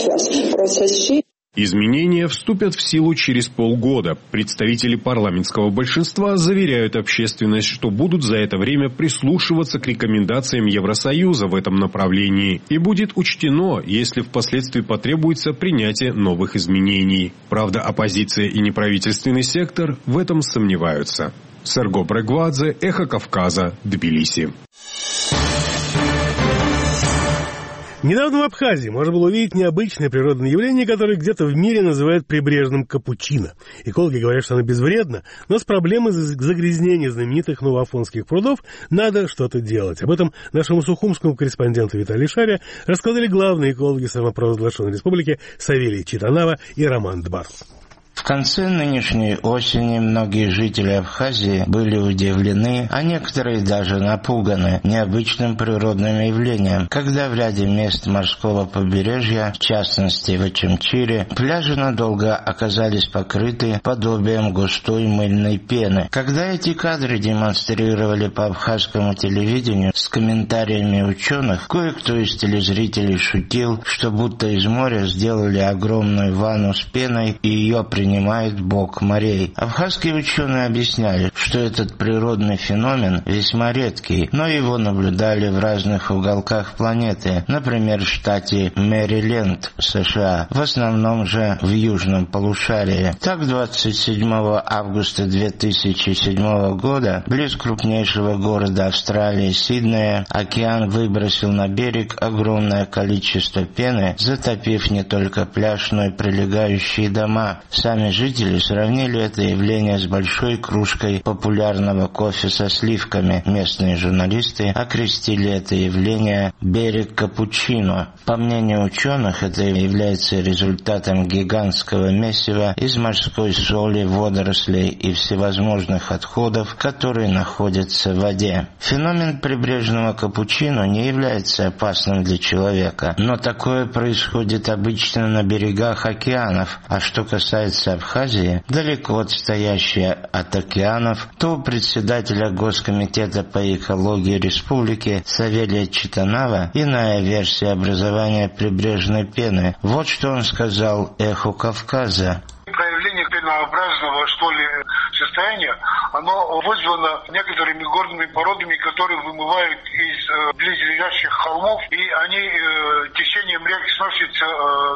Изменения вступят в силу через полгода. Представители парламентского большинства заверяют общественность, что будут за это время прислушиваться к рекомендациям Евросоюза в этом направлении и будет учтено, если впоследствии потребуется принятие новых изменений. Правда, оппозиция и неправительственный сектор в этом сомневаются. Серго Брегвадзе, Эхо Кавказа, Тбилиси. Недавно в Абхазии можно было увидеть необычное природное явление, которое где-то в мире называют прибрежным капучино. Экологи говорят, что оно безвредно, но с проблемой загрязнения знаменитых новоафонских прудов надо что-то делать. Об этом нашему сухумскому корреспонденту Виталию Шаря рассказали главные экологи самопровозглашенной республики Савелий Читанава и Роман Дбарс. В конце нынешней осени многие жители Абхазии были удивлены, а некоторые даже напуганы необычным природным явлением, когда в ряде мест морского побережья, в частности в Очамчире, пляжи надолго оказались покрыты подобием густой мыльной пены. Когда эти кадры демонстрировали по абхазскому телевидению с комментариями ученых, кое-кто из телезрителей шутил, что будто из моря сделали огромную ванну с пеной и ее принимает бог морей. Абхазские ученые объясняли, что этот природный феномен весьма редкий, но его наблюдали в разных уголках планеты, например, в штате Мэриленд, США, в основном же в южном полушарии. Так, 27 августа 2007 года, близ крупнейшего города Австралии Сиднея, океан выбросил на берег огромное количество пены, затопив не только пляж, но и прилегающие дома. Сами жители сравнили это явление с большой кружкой популярного кофе со сливками. Местные журналисты окрестили это явление «берег капучино». По мнению ученых, это является результатом гигантского месива из морской соли, водорослей и всевозможных отходов, которые находятся в воде. Феномен прибрежного капучино не является опасным для человека, но такое происходит обычно на берегах океанов, а что касается Абхазии, далеко отстоящая от океанов, то у председателя Госкомитета по экологии республики Савелия Читанава иная версия образования прибрежной пены. Вот что он сказал «Эху Кавказа». Проявление пенообразного, что ли, состояния, оно вызвано некоторыми горными породами, которые вымывают из близлежащих холмов, и они течением рек сносятся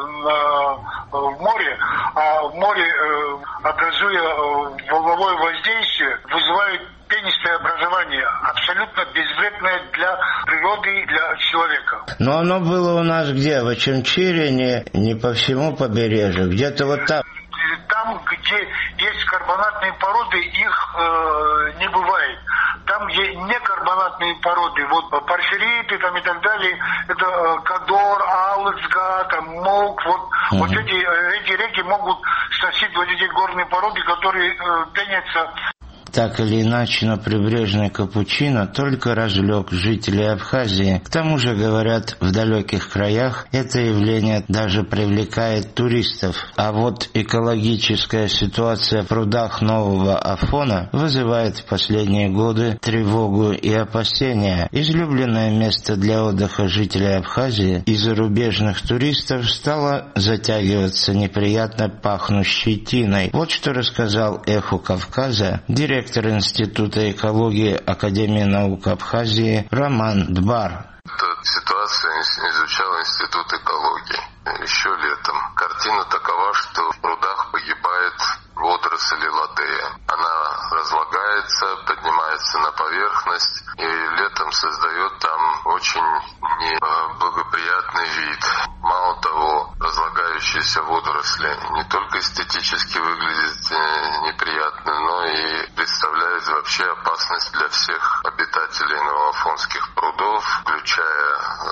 в море, а в море, образуя волновое воздействие, вызывают пенистое образование, абсолютно безвредное для природы и для человека. Но оно было у нас где? В Очамчире, не по всему побережью, где-то вот там. Там, где есть карбонатные породы, их не бывает. Там, где не карбонатные породы, вот порфириты там и так далее, это Кадор, Алыцга, там Мок, вот эти реки могут сносить вот эти горные породы, которые пенятся. Так или иначе, но прибрежный капучино только развлек жителей Абхазии. К тому же, говорят, в далеких краях это явление даже привлекает туристов. А вот экологическая ситуация в прудах Нового Афона вызывает в последние годы тревогу и опасения. Излюбленное место для отдыха жителей Абхазии и зарубежных туристов стало затягиваться неприятно пахнущей тиной. Вот что рассказал «Эху Кавказа» директор Института экологии Академии наук Абхазии Роман Дбар. Эту ситуацию изучал Институт экологии еще летом. Картина такова, что в прудах погибает водоросль ладея. Она разлагается, поднимается на поверхность и летом создает там очень неблагоприятный вид. Мало того, разлагающиеся водоросли не только эстетически выглядят неприятно, но и представляют вообще опасность для всех обитателей новоафонских прудов, включая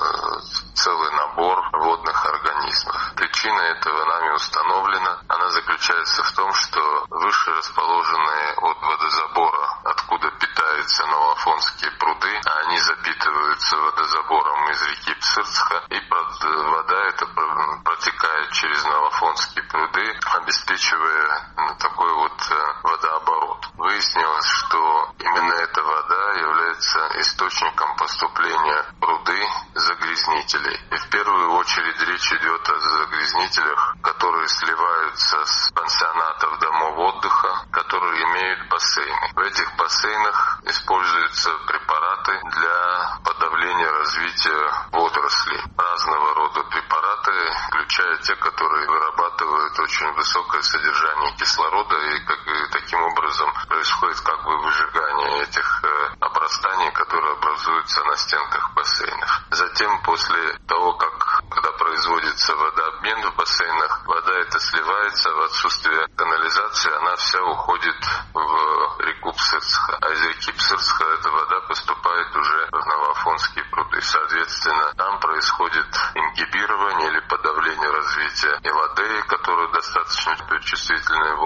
целый набор водных организмов. Причина этого нами установлена. Она заключается в том, что выше расположенные от водозабора, откуда питаются новоафонские пруды, они запитываются водозабором из реки Псырцха, и вода эта протекает через новоафонские пруды, обеспечивая такой вот водооборот. Выяснилось, что именно эта вода является источником поступления в пруды загрязнителей. И в первую очередь речь идет о загрязнителях, которые сливаются с пансионатов домов отдыха, которые имеют бассейны. В этих бассейнах используются препараты для подавления развития водорослей. Разного рода препараты, включая те, которые вырабатывают очень высокое содержание кислорода, и таким образом происходит выжигание этих обрастаний, которые образуются на стенках бассейнов. Затем, после того, когда производится водообмен в бассейнах, вода эта сливается, в отсутствие канализации она вся уходит в реку Псырцха. А из реки Псырцха эта вода поступает уже в новоафонские пруды. Соответственно, там происходит ингибирование или подавление развития эладеи, которая достаточно чувствительная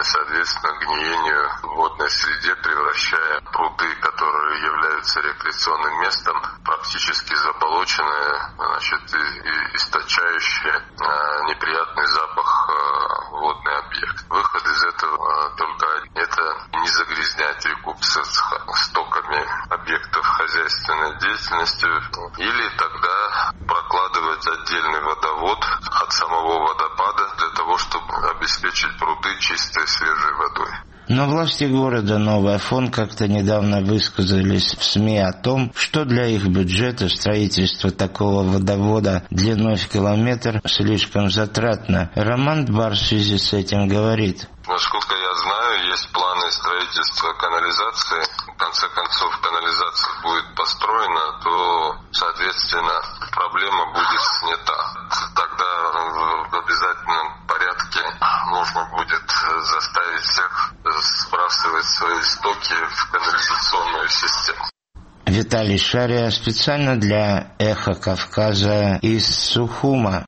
соответственно, гниению в водной среде, превращая пруды, которые являются рекреационным местом, практически заболоченные, и источающие неприятный запах водный объект. Выход из этого только это не загрязнять реку стоками объектов хозяйственной деятельности, или тогда прокладывать отдельный водовод от самого водопада для того, чтобы обеспечить пруды чистой свежей водой. Но власти города Новый Афон как-то недавно высказались в СМИ о том, что для их бюджета строительство такого водовода длиной в километр слишком затратно. Роман Дбар в связи с этим говорит: насколько я знаю, есть планы строительства канализации. В конце концов, канализация будет построена, то, соответственно, проблема будет снята. Тогда в обязательном порядке нужно будет заставить всех сбрасывать свои стоки в канализационную систему. Виталий Шария специально для «Эхо Кавказа» из Сухума.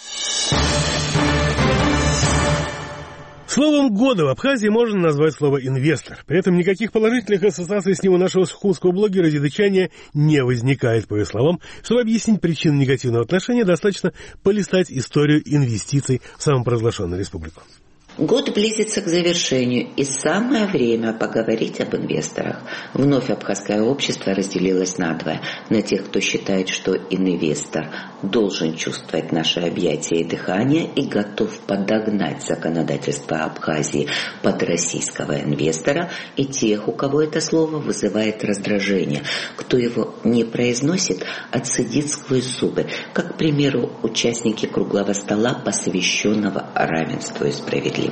Словом года в Абхазии можно назвать слово «инвестор». При этом никаких положительных ассоциаций с ним у нашего сухумского блогера Зидычания не возникает, по его словам. Чтобы объяснить причины негативного отношения, достаточно полистать историю инвестиций в самопровозглашенную республику. Год близится к завершению, и самое время поговорить об инвесторах. Вновь абхазское общество разделилось надвое. На тех, кто считает, что инвестор должен чувствовать наши объятия и дыхание и готов подогнать законодательство Абхазии под российского инвестора, и тех, у кого это слово вызывает раздражение. Кто его не произносит, отсидит сквозь зубы, как, к примеру, участники круглого стола, посвященного равенству и справедливости.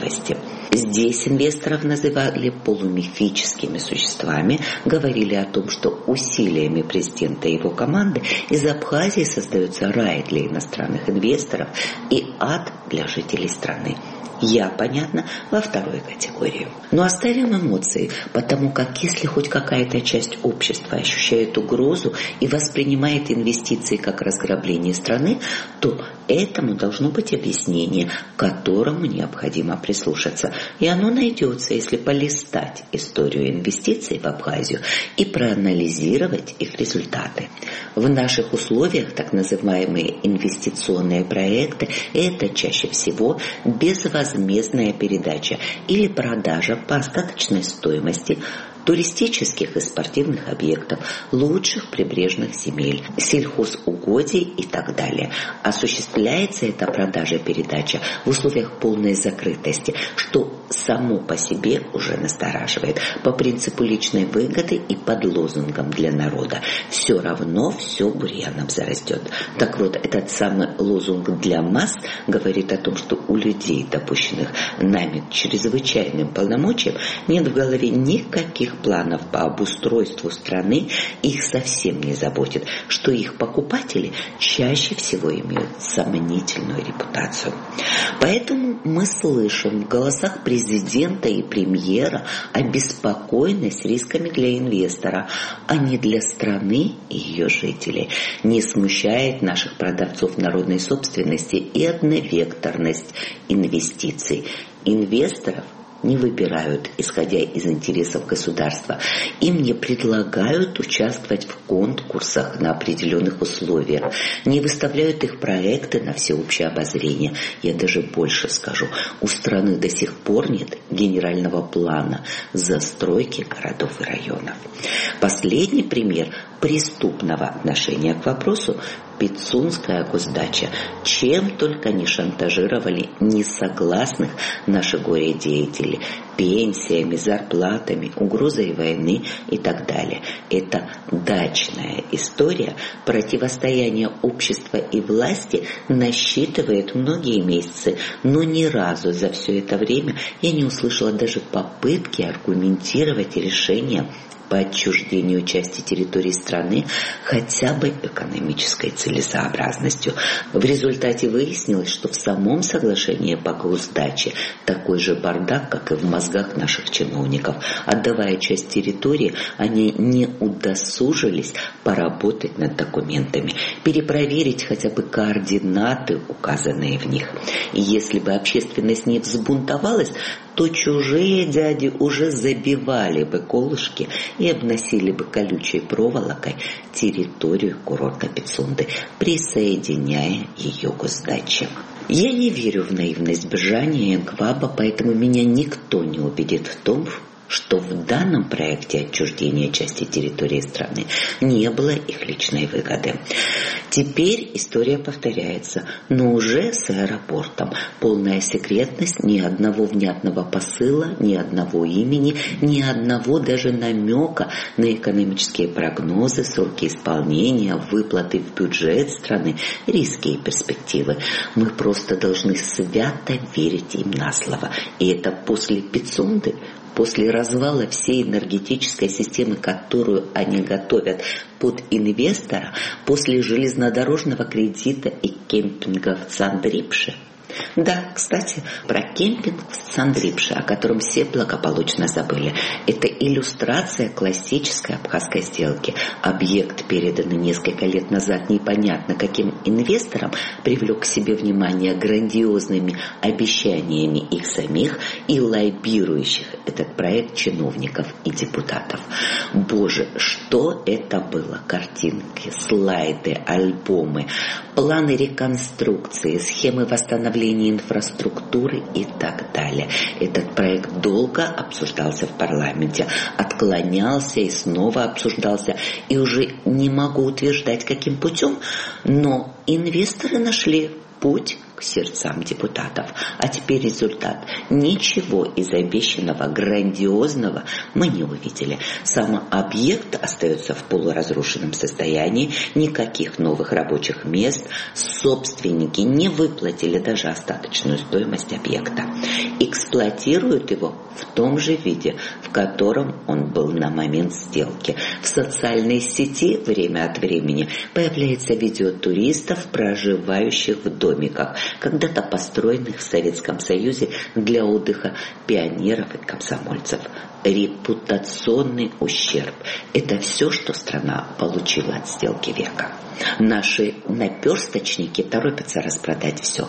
Здесь инвесторов называли полумифическими существами, говорили о том, что усилиями президента и его команды из Абхазии создается рай для иностранных инвесторов и ад для жителей страны. Я, понятно, во второй категории. Но оставим эмоции, потому как если хоть какая-то часть общества ощущает угрозу и воспринимает инвестиции как разграбление страны, то этому должно быть объяснение, к которому необходимо прислушаться. И оно найдется, если полистать историю инвестиций в Абхазию и проанализировать их результаты. В наших условиях так называемые инвестиционные проекты – это чаще всего безвозмездная передача или продажа по остаточной стоимости туристических и спортивных объектов, лучших прибрежных земель, сельхозугодий и так далее. Осуществляется эта продажа-передача в условиях полной закрытости, что само по себе уже настораживает. По принципу личной выгоды и под лозунгом для народа. Все равно все бурьяном зарастет. Так вот, этот самый лозунг для масс говорит о том, что у людей, допущенных нами к чрезвычайным полномочиям, нет в голове никаких планов по обустройству страны, их совсем не заботит, что их покупатели чаще всего имеют сомнительную репутацию. Поэтому мы слышим в голосах президента и премьера обеспокоенность рисками для инвестора, а не для страны и ее жителей. Не смущает наших продавцов народной собственности и одновекторность инвестиций. Инвесторов не выбирают, исходя из интересов государства. Им не предлагают участвовать в конкурсах на определенных условиях, не выставляют их проекты на всеобщее обозрение. Я даже больше скажу, у страны до сих пор нет генерального плана застройки городов и районов. Последний пример преступного отношения к вопросу – Пицунская госдача. Чем только не шантажировали несогласных наши горе-деятели. Пенсиями, зарплатами, угрозой войны и так далее. Это дачная история противостояния общества и власти насчитывает многие месяцы, но ни разу за все это время я не услышала даже попытки аргументировать решение по отчуждению части территории страны хотя бы экономической целесообразностью. В результате выяснилось, что в самом соглашении по госдаче такой же бардак, как и в мозгах наших чиновников. Отдавая часть территории, они не удосужились поработать над документами, перепроверить хотя бы координаты, указанные в них. И если бы общественность не взбунтовалась, то чужие дяди уже забивали бы колышки и обносили бы колючей проволокой территорию курорта Пицунды, присоединяя ее к сдаче. Я не верю в наивность Бжани и Энкваба, поэтому меня никто не убедит в том, что в данном проекте отчуждения части территории страны не было их личной выгоды. Теперь история повторяется, но уже с аэропортом. Полная секретность, ни одного внятного посыла, ни одного имени, ни одного даже намека на экономические прогнозы, сроки исполнения, выплаты в бюджет страны, риски и перспективы. Мы просто должны свято верить им на слово. И это после Пицунды, после развала всей энергетической системы, которую они готовят под инвестора, после железнодорожного кредита и кемпинга в Цандрипше. Да, кстати, про кемпинг в Цандрипше, о котором все благополучно забыли. Это иллюстрация классической абхазской сделки. Объект, переданный несколько лет назад непонятно каким инвесторам, привлек к себе внимание грандиозными обещаниями их самих и лоббирующих этот проект чиновников и депутатов. Боже, что это было? Картинки, слайды, альбомы, планы реконструкции, схемы восстановления инфраструктуры и так далее. Этот проект долго обсуждался в парламенте, отклонялся и снова обсуждался. И уже не могу утверждать, каким путем, но инвесторы нашли путь к сердцам депутатов. А теперь результат. Ничего из обещанного грандиозного мы не увидели. Сам объект остается в полуразрушенном состоянии, никаких новых рабочих мест, собственники не выплатили даже остаточную стоимость объекта. Эксплуатируют его в том же виде, в котором он был на момент сделки. В социальной сети время от времени появляется видео туристов, проживающих в домиках, когда-то построенных в Советском Союзе для отдыха пионеров и комсомольцев. Репутационный ущерб – это все, что страна получила от сделки века. Наши наперсточники торопятся распродать все.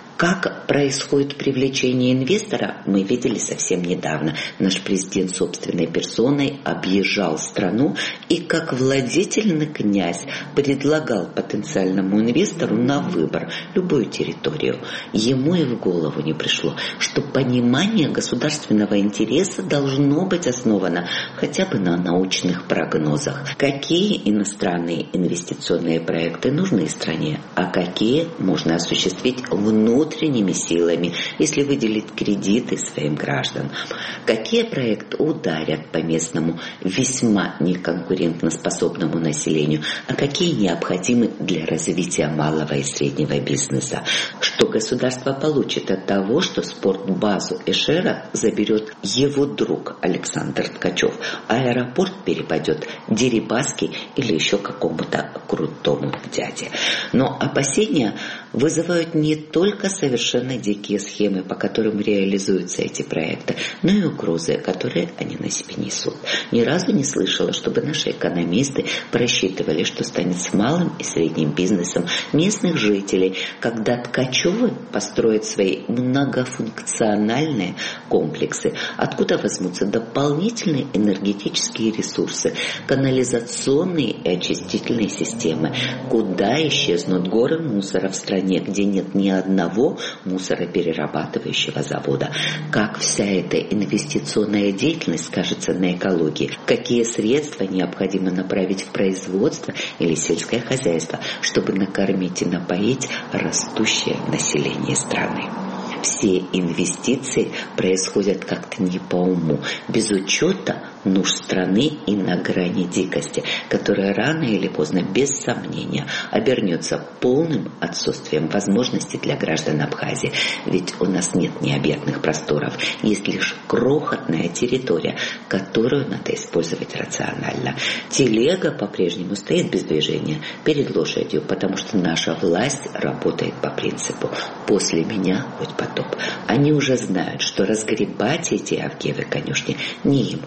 Как происходит привлечение инвестора, мы видели совсем недавно. Наш президент собственной персоной объезжал страну и как владетельный князь предлагал потенциальному инвестору на выбор любую территорию. Ему и в голову не пришло, что понимание государственного интереса должно быть основано хотя бы на научных прогнозах. Какие иностранные инвестиционные проекты нужны стране, а какие можно осуществить внутренними силами, если выделить кредиты своим гражданам. Какие проекты ударят по местному весьма неконкурентоспособному населению, а какие необходимы для развития малого и среднего бизнеса. Что государство получит от того, что спортбазу Эшера заберет его друг Александр Ткачев, а аэропорт перепадет Дерибаске или еще какому-то крутому дяде. Но опасения вызывают не только совершенно дикие схемы, по которым реализуются эти проекты, но и угрозы, которые они на себе несут. Ни разу не слышала, чтобы наши экономисты просчитывали, что станет с малым и средним бизнесом местных жителей, когда Ткачевы построят свои многофункциональные комплексы, откуда возьмутся дополнительные энергетические ресурсы, канализационные и очистительные системы, куда исчезнут горы мусора в стране, где нет ни одного мусороперерабатывающего завода. Как вся эта инвестиционная деятельность скажется на экологии? Какие средства необходимо направить в производство или сельское хозяйство, чтобы накормить и напоить растущее население страны? Все инвестиции происходят как-то не по уму, без учета нужд страны и на грани дикости, которая рано или поздно, без сомнения, обернется полным отсутствием возможностей для граждан Абхазии. Ведь у нас нет необъятных просторов, есть лишь крохотная территория, которую надо использовать рационально. Телега по-прежнему стоит без движения перед лошадью, потому что наша власть работает по принципу «после меня хоть потоп». Они уже знают, что разгребать эти Авгиевы конюшни не им, они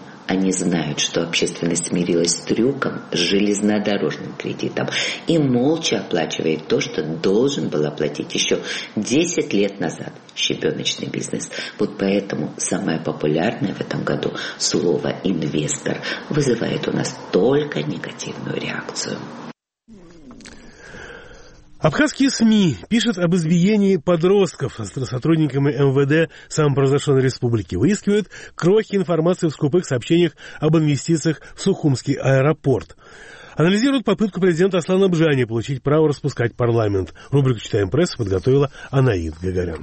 Они знают, что общественность смирилась с трюком, с железнодорожным кредитом и молча оплачивает то, что должен был оплатить еще 10 лет назад щебеночный бизнес. Вот поэтому самое популярное в этом году слово «инвестор» вызывает у нас только негативную реакцию. Абхазские СМИ пишут об избиении подростков. Сотрудниками МВД самопровозглашенной республики выискивают крохи информации в скупых сообщениях об инвестициях в Сухумский аэропорт. Анализируют попытку президента Аслана Бжани получить право распускать парламент. Рубрику «Читаем прессу» подготовила Анаид Гагарян.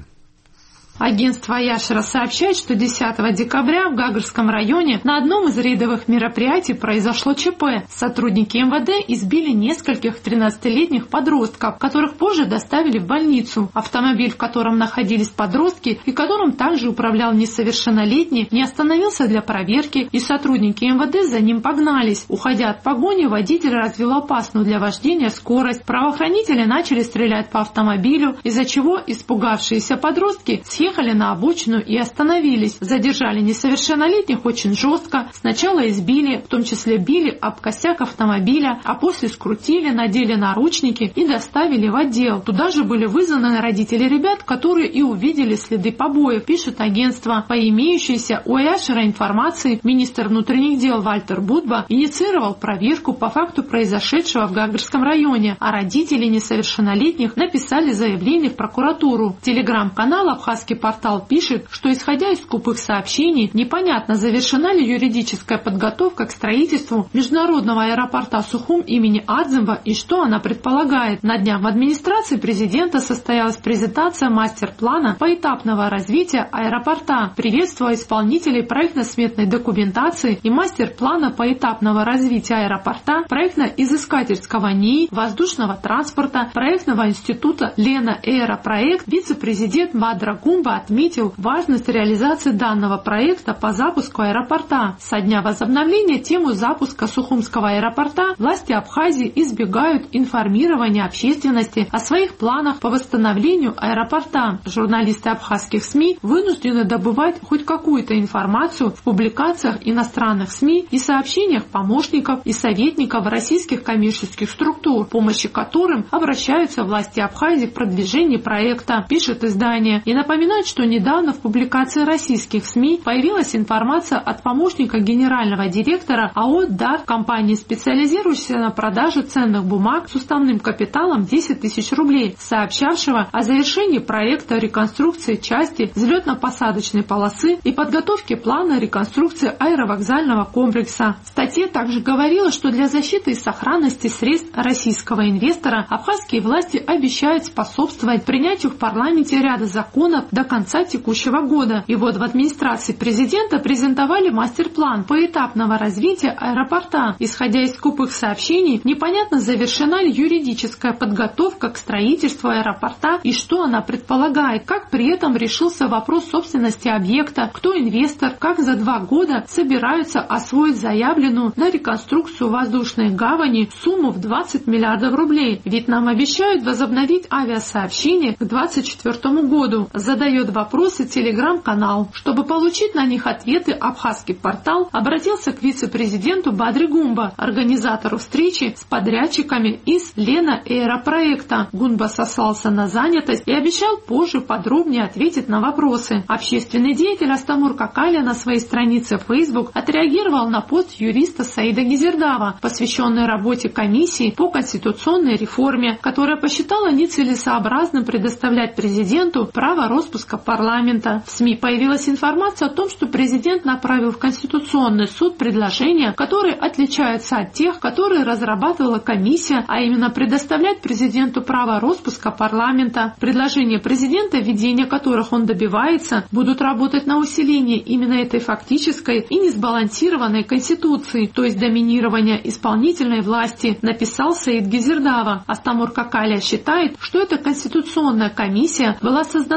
Агентство Аяшера сообщает, что 10 декабря в Гагарском районе на одном из рейдовых мероприятий произошло ЧП. Сотрудники МВД избили нескольких 13-летних подростков, которых позже доставили в больницу. Автомобиль, в котором находились подростки и которым также управлял несовершеннолетний, не остановился для проверки, и сотрудники МВД за ним погнались. Уходя от погони, водитель развил опасную для вождения скорость. Правоохранители начали стрелять по автомобилю, из-за чего испугавшиеся подростки съехали на обочину и остановились. Задержали несовершеннолетних очень жестко. Сначала избили, в том числе били об косяк автомобиля, а после скрутили, надели наручники и доставили в отдел. Туда же были вызваны родители ребят, которые и увидели следы побоев, пишет агентство. По имеющейся у Аяшера информации, министр внутренних дел Вальтер Будба инициировал проверку по факту произошедшего в Гагарском районе, а родители несовершеннолетних написали заявление в прокуратуру. Телеграм-канал «Абхазский портал» пишет, что, исходя из скупых сообщений, непонятно, завершена ли юридическая подготовка к строительству международного аэропорта Сухум имени Адземба и что она предполагает. На днях в администрации президента состоялась презентация мастер-плана поэтапного развития аэропорта. Приветствуя исполнителей проектно-сметной документации и мастер-плана поэтапного развития аэропорта, проектно-изыскательского НИИ, воздушного транспорта, проектного института Лена Аэропроект, вице-президент Бадра Гумба отметил важность реализации данного проекта по запуску аэропорта. Со дня возобновления тему запуска Сухумского аэропорта власти Абхазии избегают информирования общественности о своих планах по восстановлению аэропорта. Журналисты абхазских СМИ вынуждены добывать хоть какую-то информацию в публикациях иностранных СМИ и сообщениях помощников и советников российских коммерческих структур, в помощи которым обращаются власти Абхазии в продвижении проекта, пишет издание. И напоминает, что недавно в публикации российских СМИ появилась информация от помощника генерального директора АО «ДАР», компании, специализирующейся на продаже ценных бумаг с уставным капиталом 10 тысяч рублей, сообщавшего о завершении проекта реконструкции части взлетно-посадочной полосы и подготовки плана реконструкции аэровокзального комплекса. В статье также говорилось, что для защиты и сохранности средств российского инвестора абхазские власти обещают способствовать принятию в парламенте ряда законов до конца текущего года. И вот в администрации президента презентовали мастер-план поэтапного развития аэропорта. Исходя из скупых сообщений, непонятно, завершена ли юридическая подготовка к строительству аэропорта и что она предполагает, как при этом решился вопрос собственности объекта, кто инвестор, как за 2 года собираются освоить заявленную на реконструкцию воздушной гавани сумму в 20 миллиардов рублей. Ведь нам обещают возобновить авиасообщение к 2024 году. Задает вопросы телеграм-канал. Чтобы получить на них ответы, Абхазский портал обратился к вице-президенту Бадре Гумба, организатору встречи с подрядчиками из Лена Аэропроекта. Гумба сослался на занятость и обещал позже подробнее ответить на вопросы. Общественный деятель Астамур Какаля на своей странице в Facebook отреагировал на пост юриста Саида Гизердава, посвященный работе комиссии по конституционной реформе, которая посчитала нецелесообразным предоставлять президенту право распуска парламента. В СМИ появилась информация о том, что президент направил в Конституционный суд предложения, которые отличаются от тех, которые разрабатывала комиссия, а именно предоставлять президенту право распуска парламента. Предложения президента, введения которых он добивается, будут работать на усиление именно этой фактической и несбалансированной Конституции, то есть доминирования исполнительной власти, написал Саид Гизердава. Астамур Какаля считает, что эта конституционная комиссия была создана властью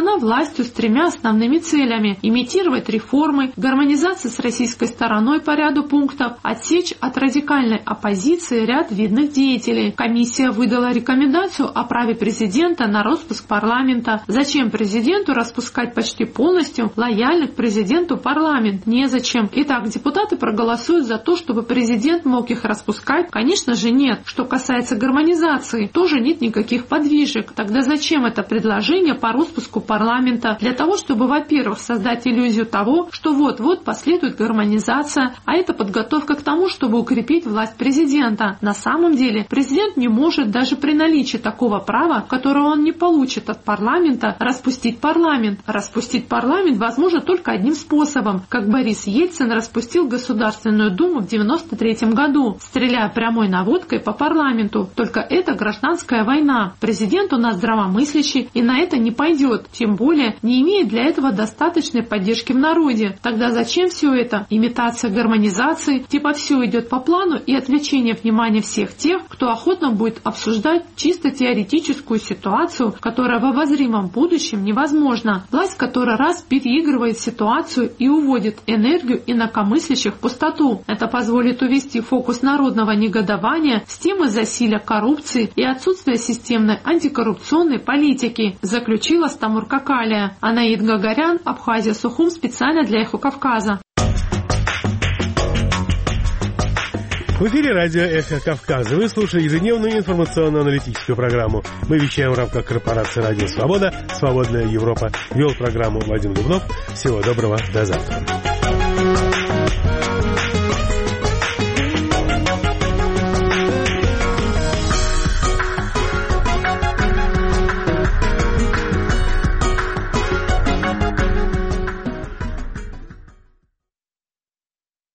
властью с 3 основными целями: имитировать реформы, гармонизация с российской стороной по ряду пунктов, отсечь от радикальной оппозиции ряд видных деятелей. Комиссия выдала рекомендацию о праве президента на распуск парламента. Зачем президенту распускать почти полностью лояльный к президенту парламент? Незачем. Итак, депутаты проголосуют за то, чтобы президент мог их распускать? Конечно же нет. Что касается гармонизации, тоже нет никаких подвижек. Тогда зачем это предложение по распуску парламента? Для того, чтобы, во-первых, создать иллюзию того, что вот-вот последует гармонизация, а это подготовка к тому, чтобы укрепить власть президента. На самом деле, президент не может даже при наличии такого права, которое он не получит от парламента, распустить парламент. Распустить парламент возможно только одним способом, как Борис Ельцин распустил Государственную Думу в 1993 году, стреляя прямой наводкой по парламенту. Только это гражданская война. Президент у нас здравомыслящий и на это не пойдет, тем более не имеет для этого достаточной поддержки в народе. Тогда зачем все это? Имитация гармонизации, типа все идет по плану, и отвлечение внимания всех тех, кто охотно будет обсуждать чисто теоретическую ситуацию, которая в обозримом будущем невозможна. Власть, которая раз переигрывает ситуацию и уводит энергию инакомыслящих в пустоту. Это позволит увести фокус народного негодования с темы засилия коррупции и отсутствия системной антикоррупционной политики, заключила Стамур Какалия. Анаид Гагарян, Абхазия, Сухум, специально для Эхо Кавказа. В эфире радио «Эхо Кавказа». Вы слушаете ежедневную информационно-аналитическую программу. Мы вещаем в рамках корпорации «Радио Свобода», «Свободная Европа». Вел программу Вадим Дубнов. Всего доброго, до завтра.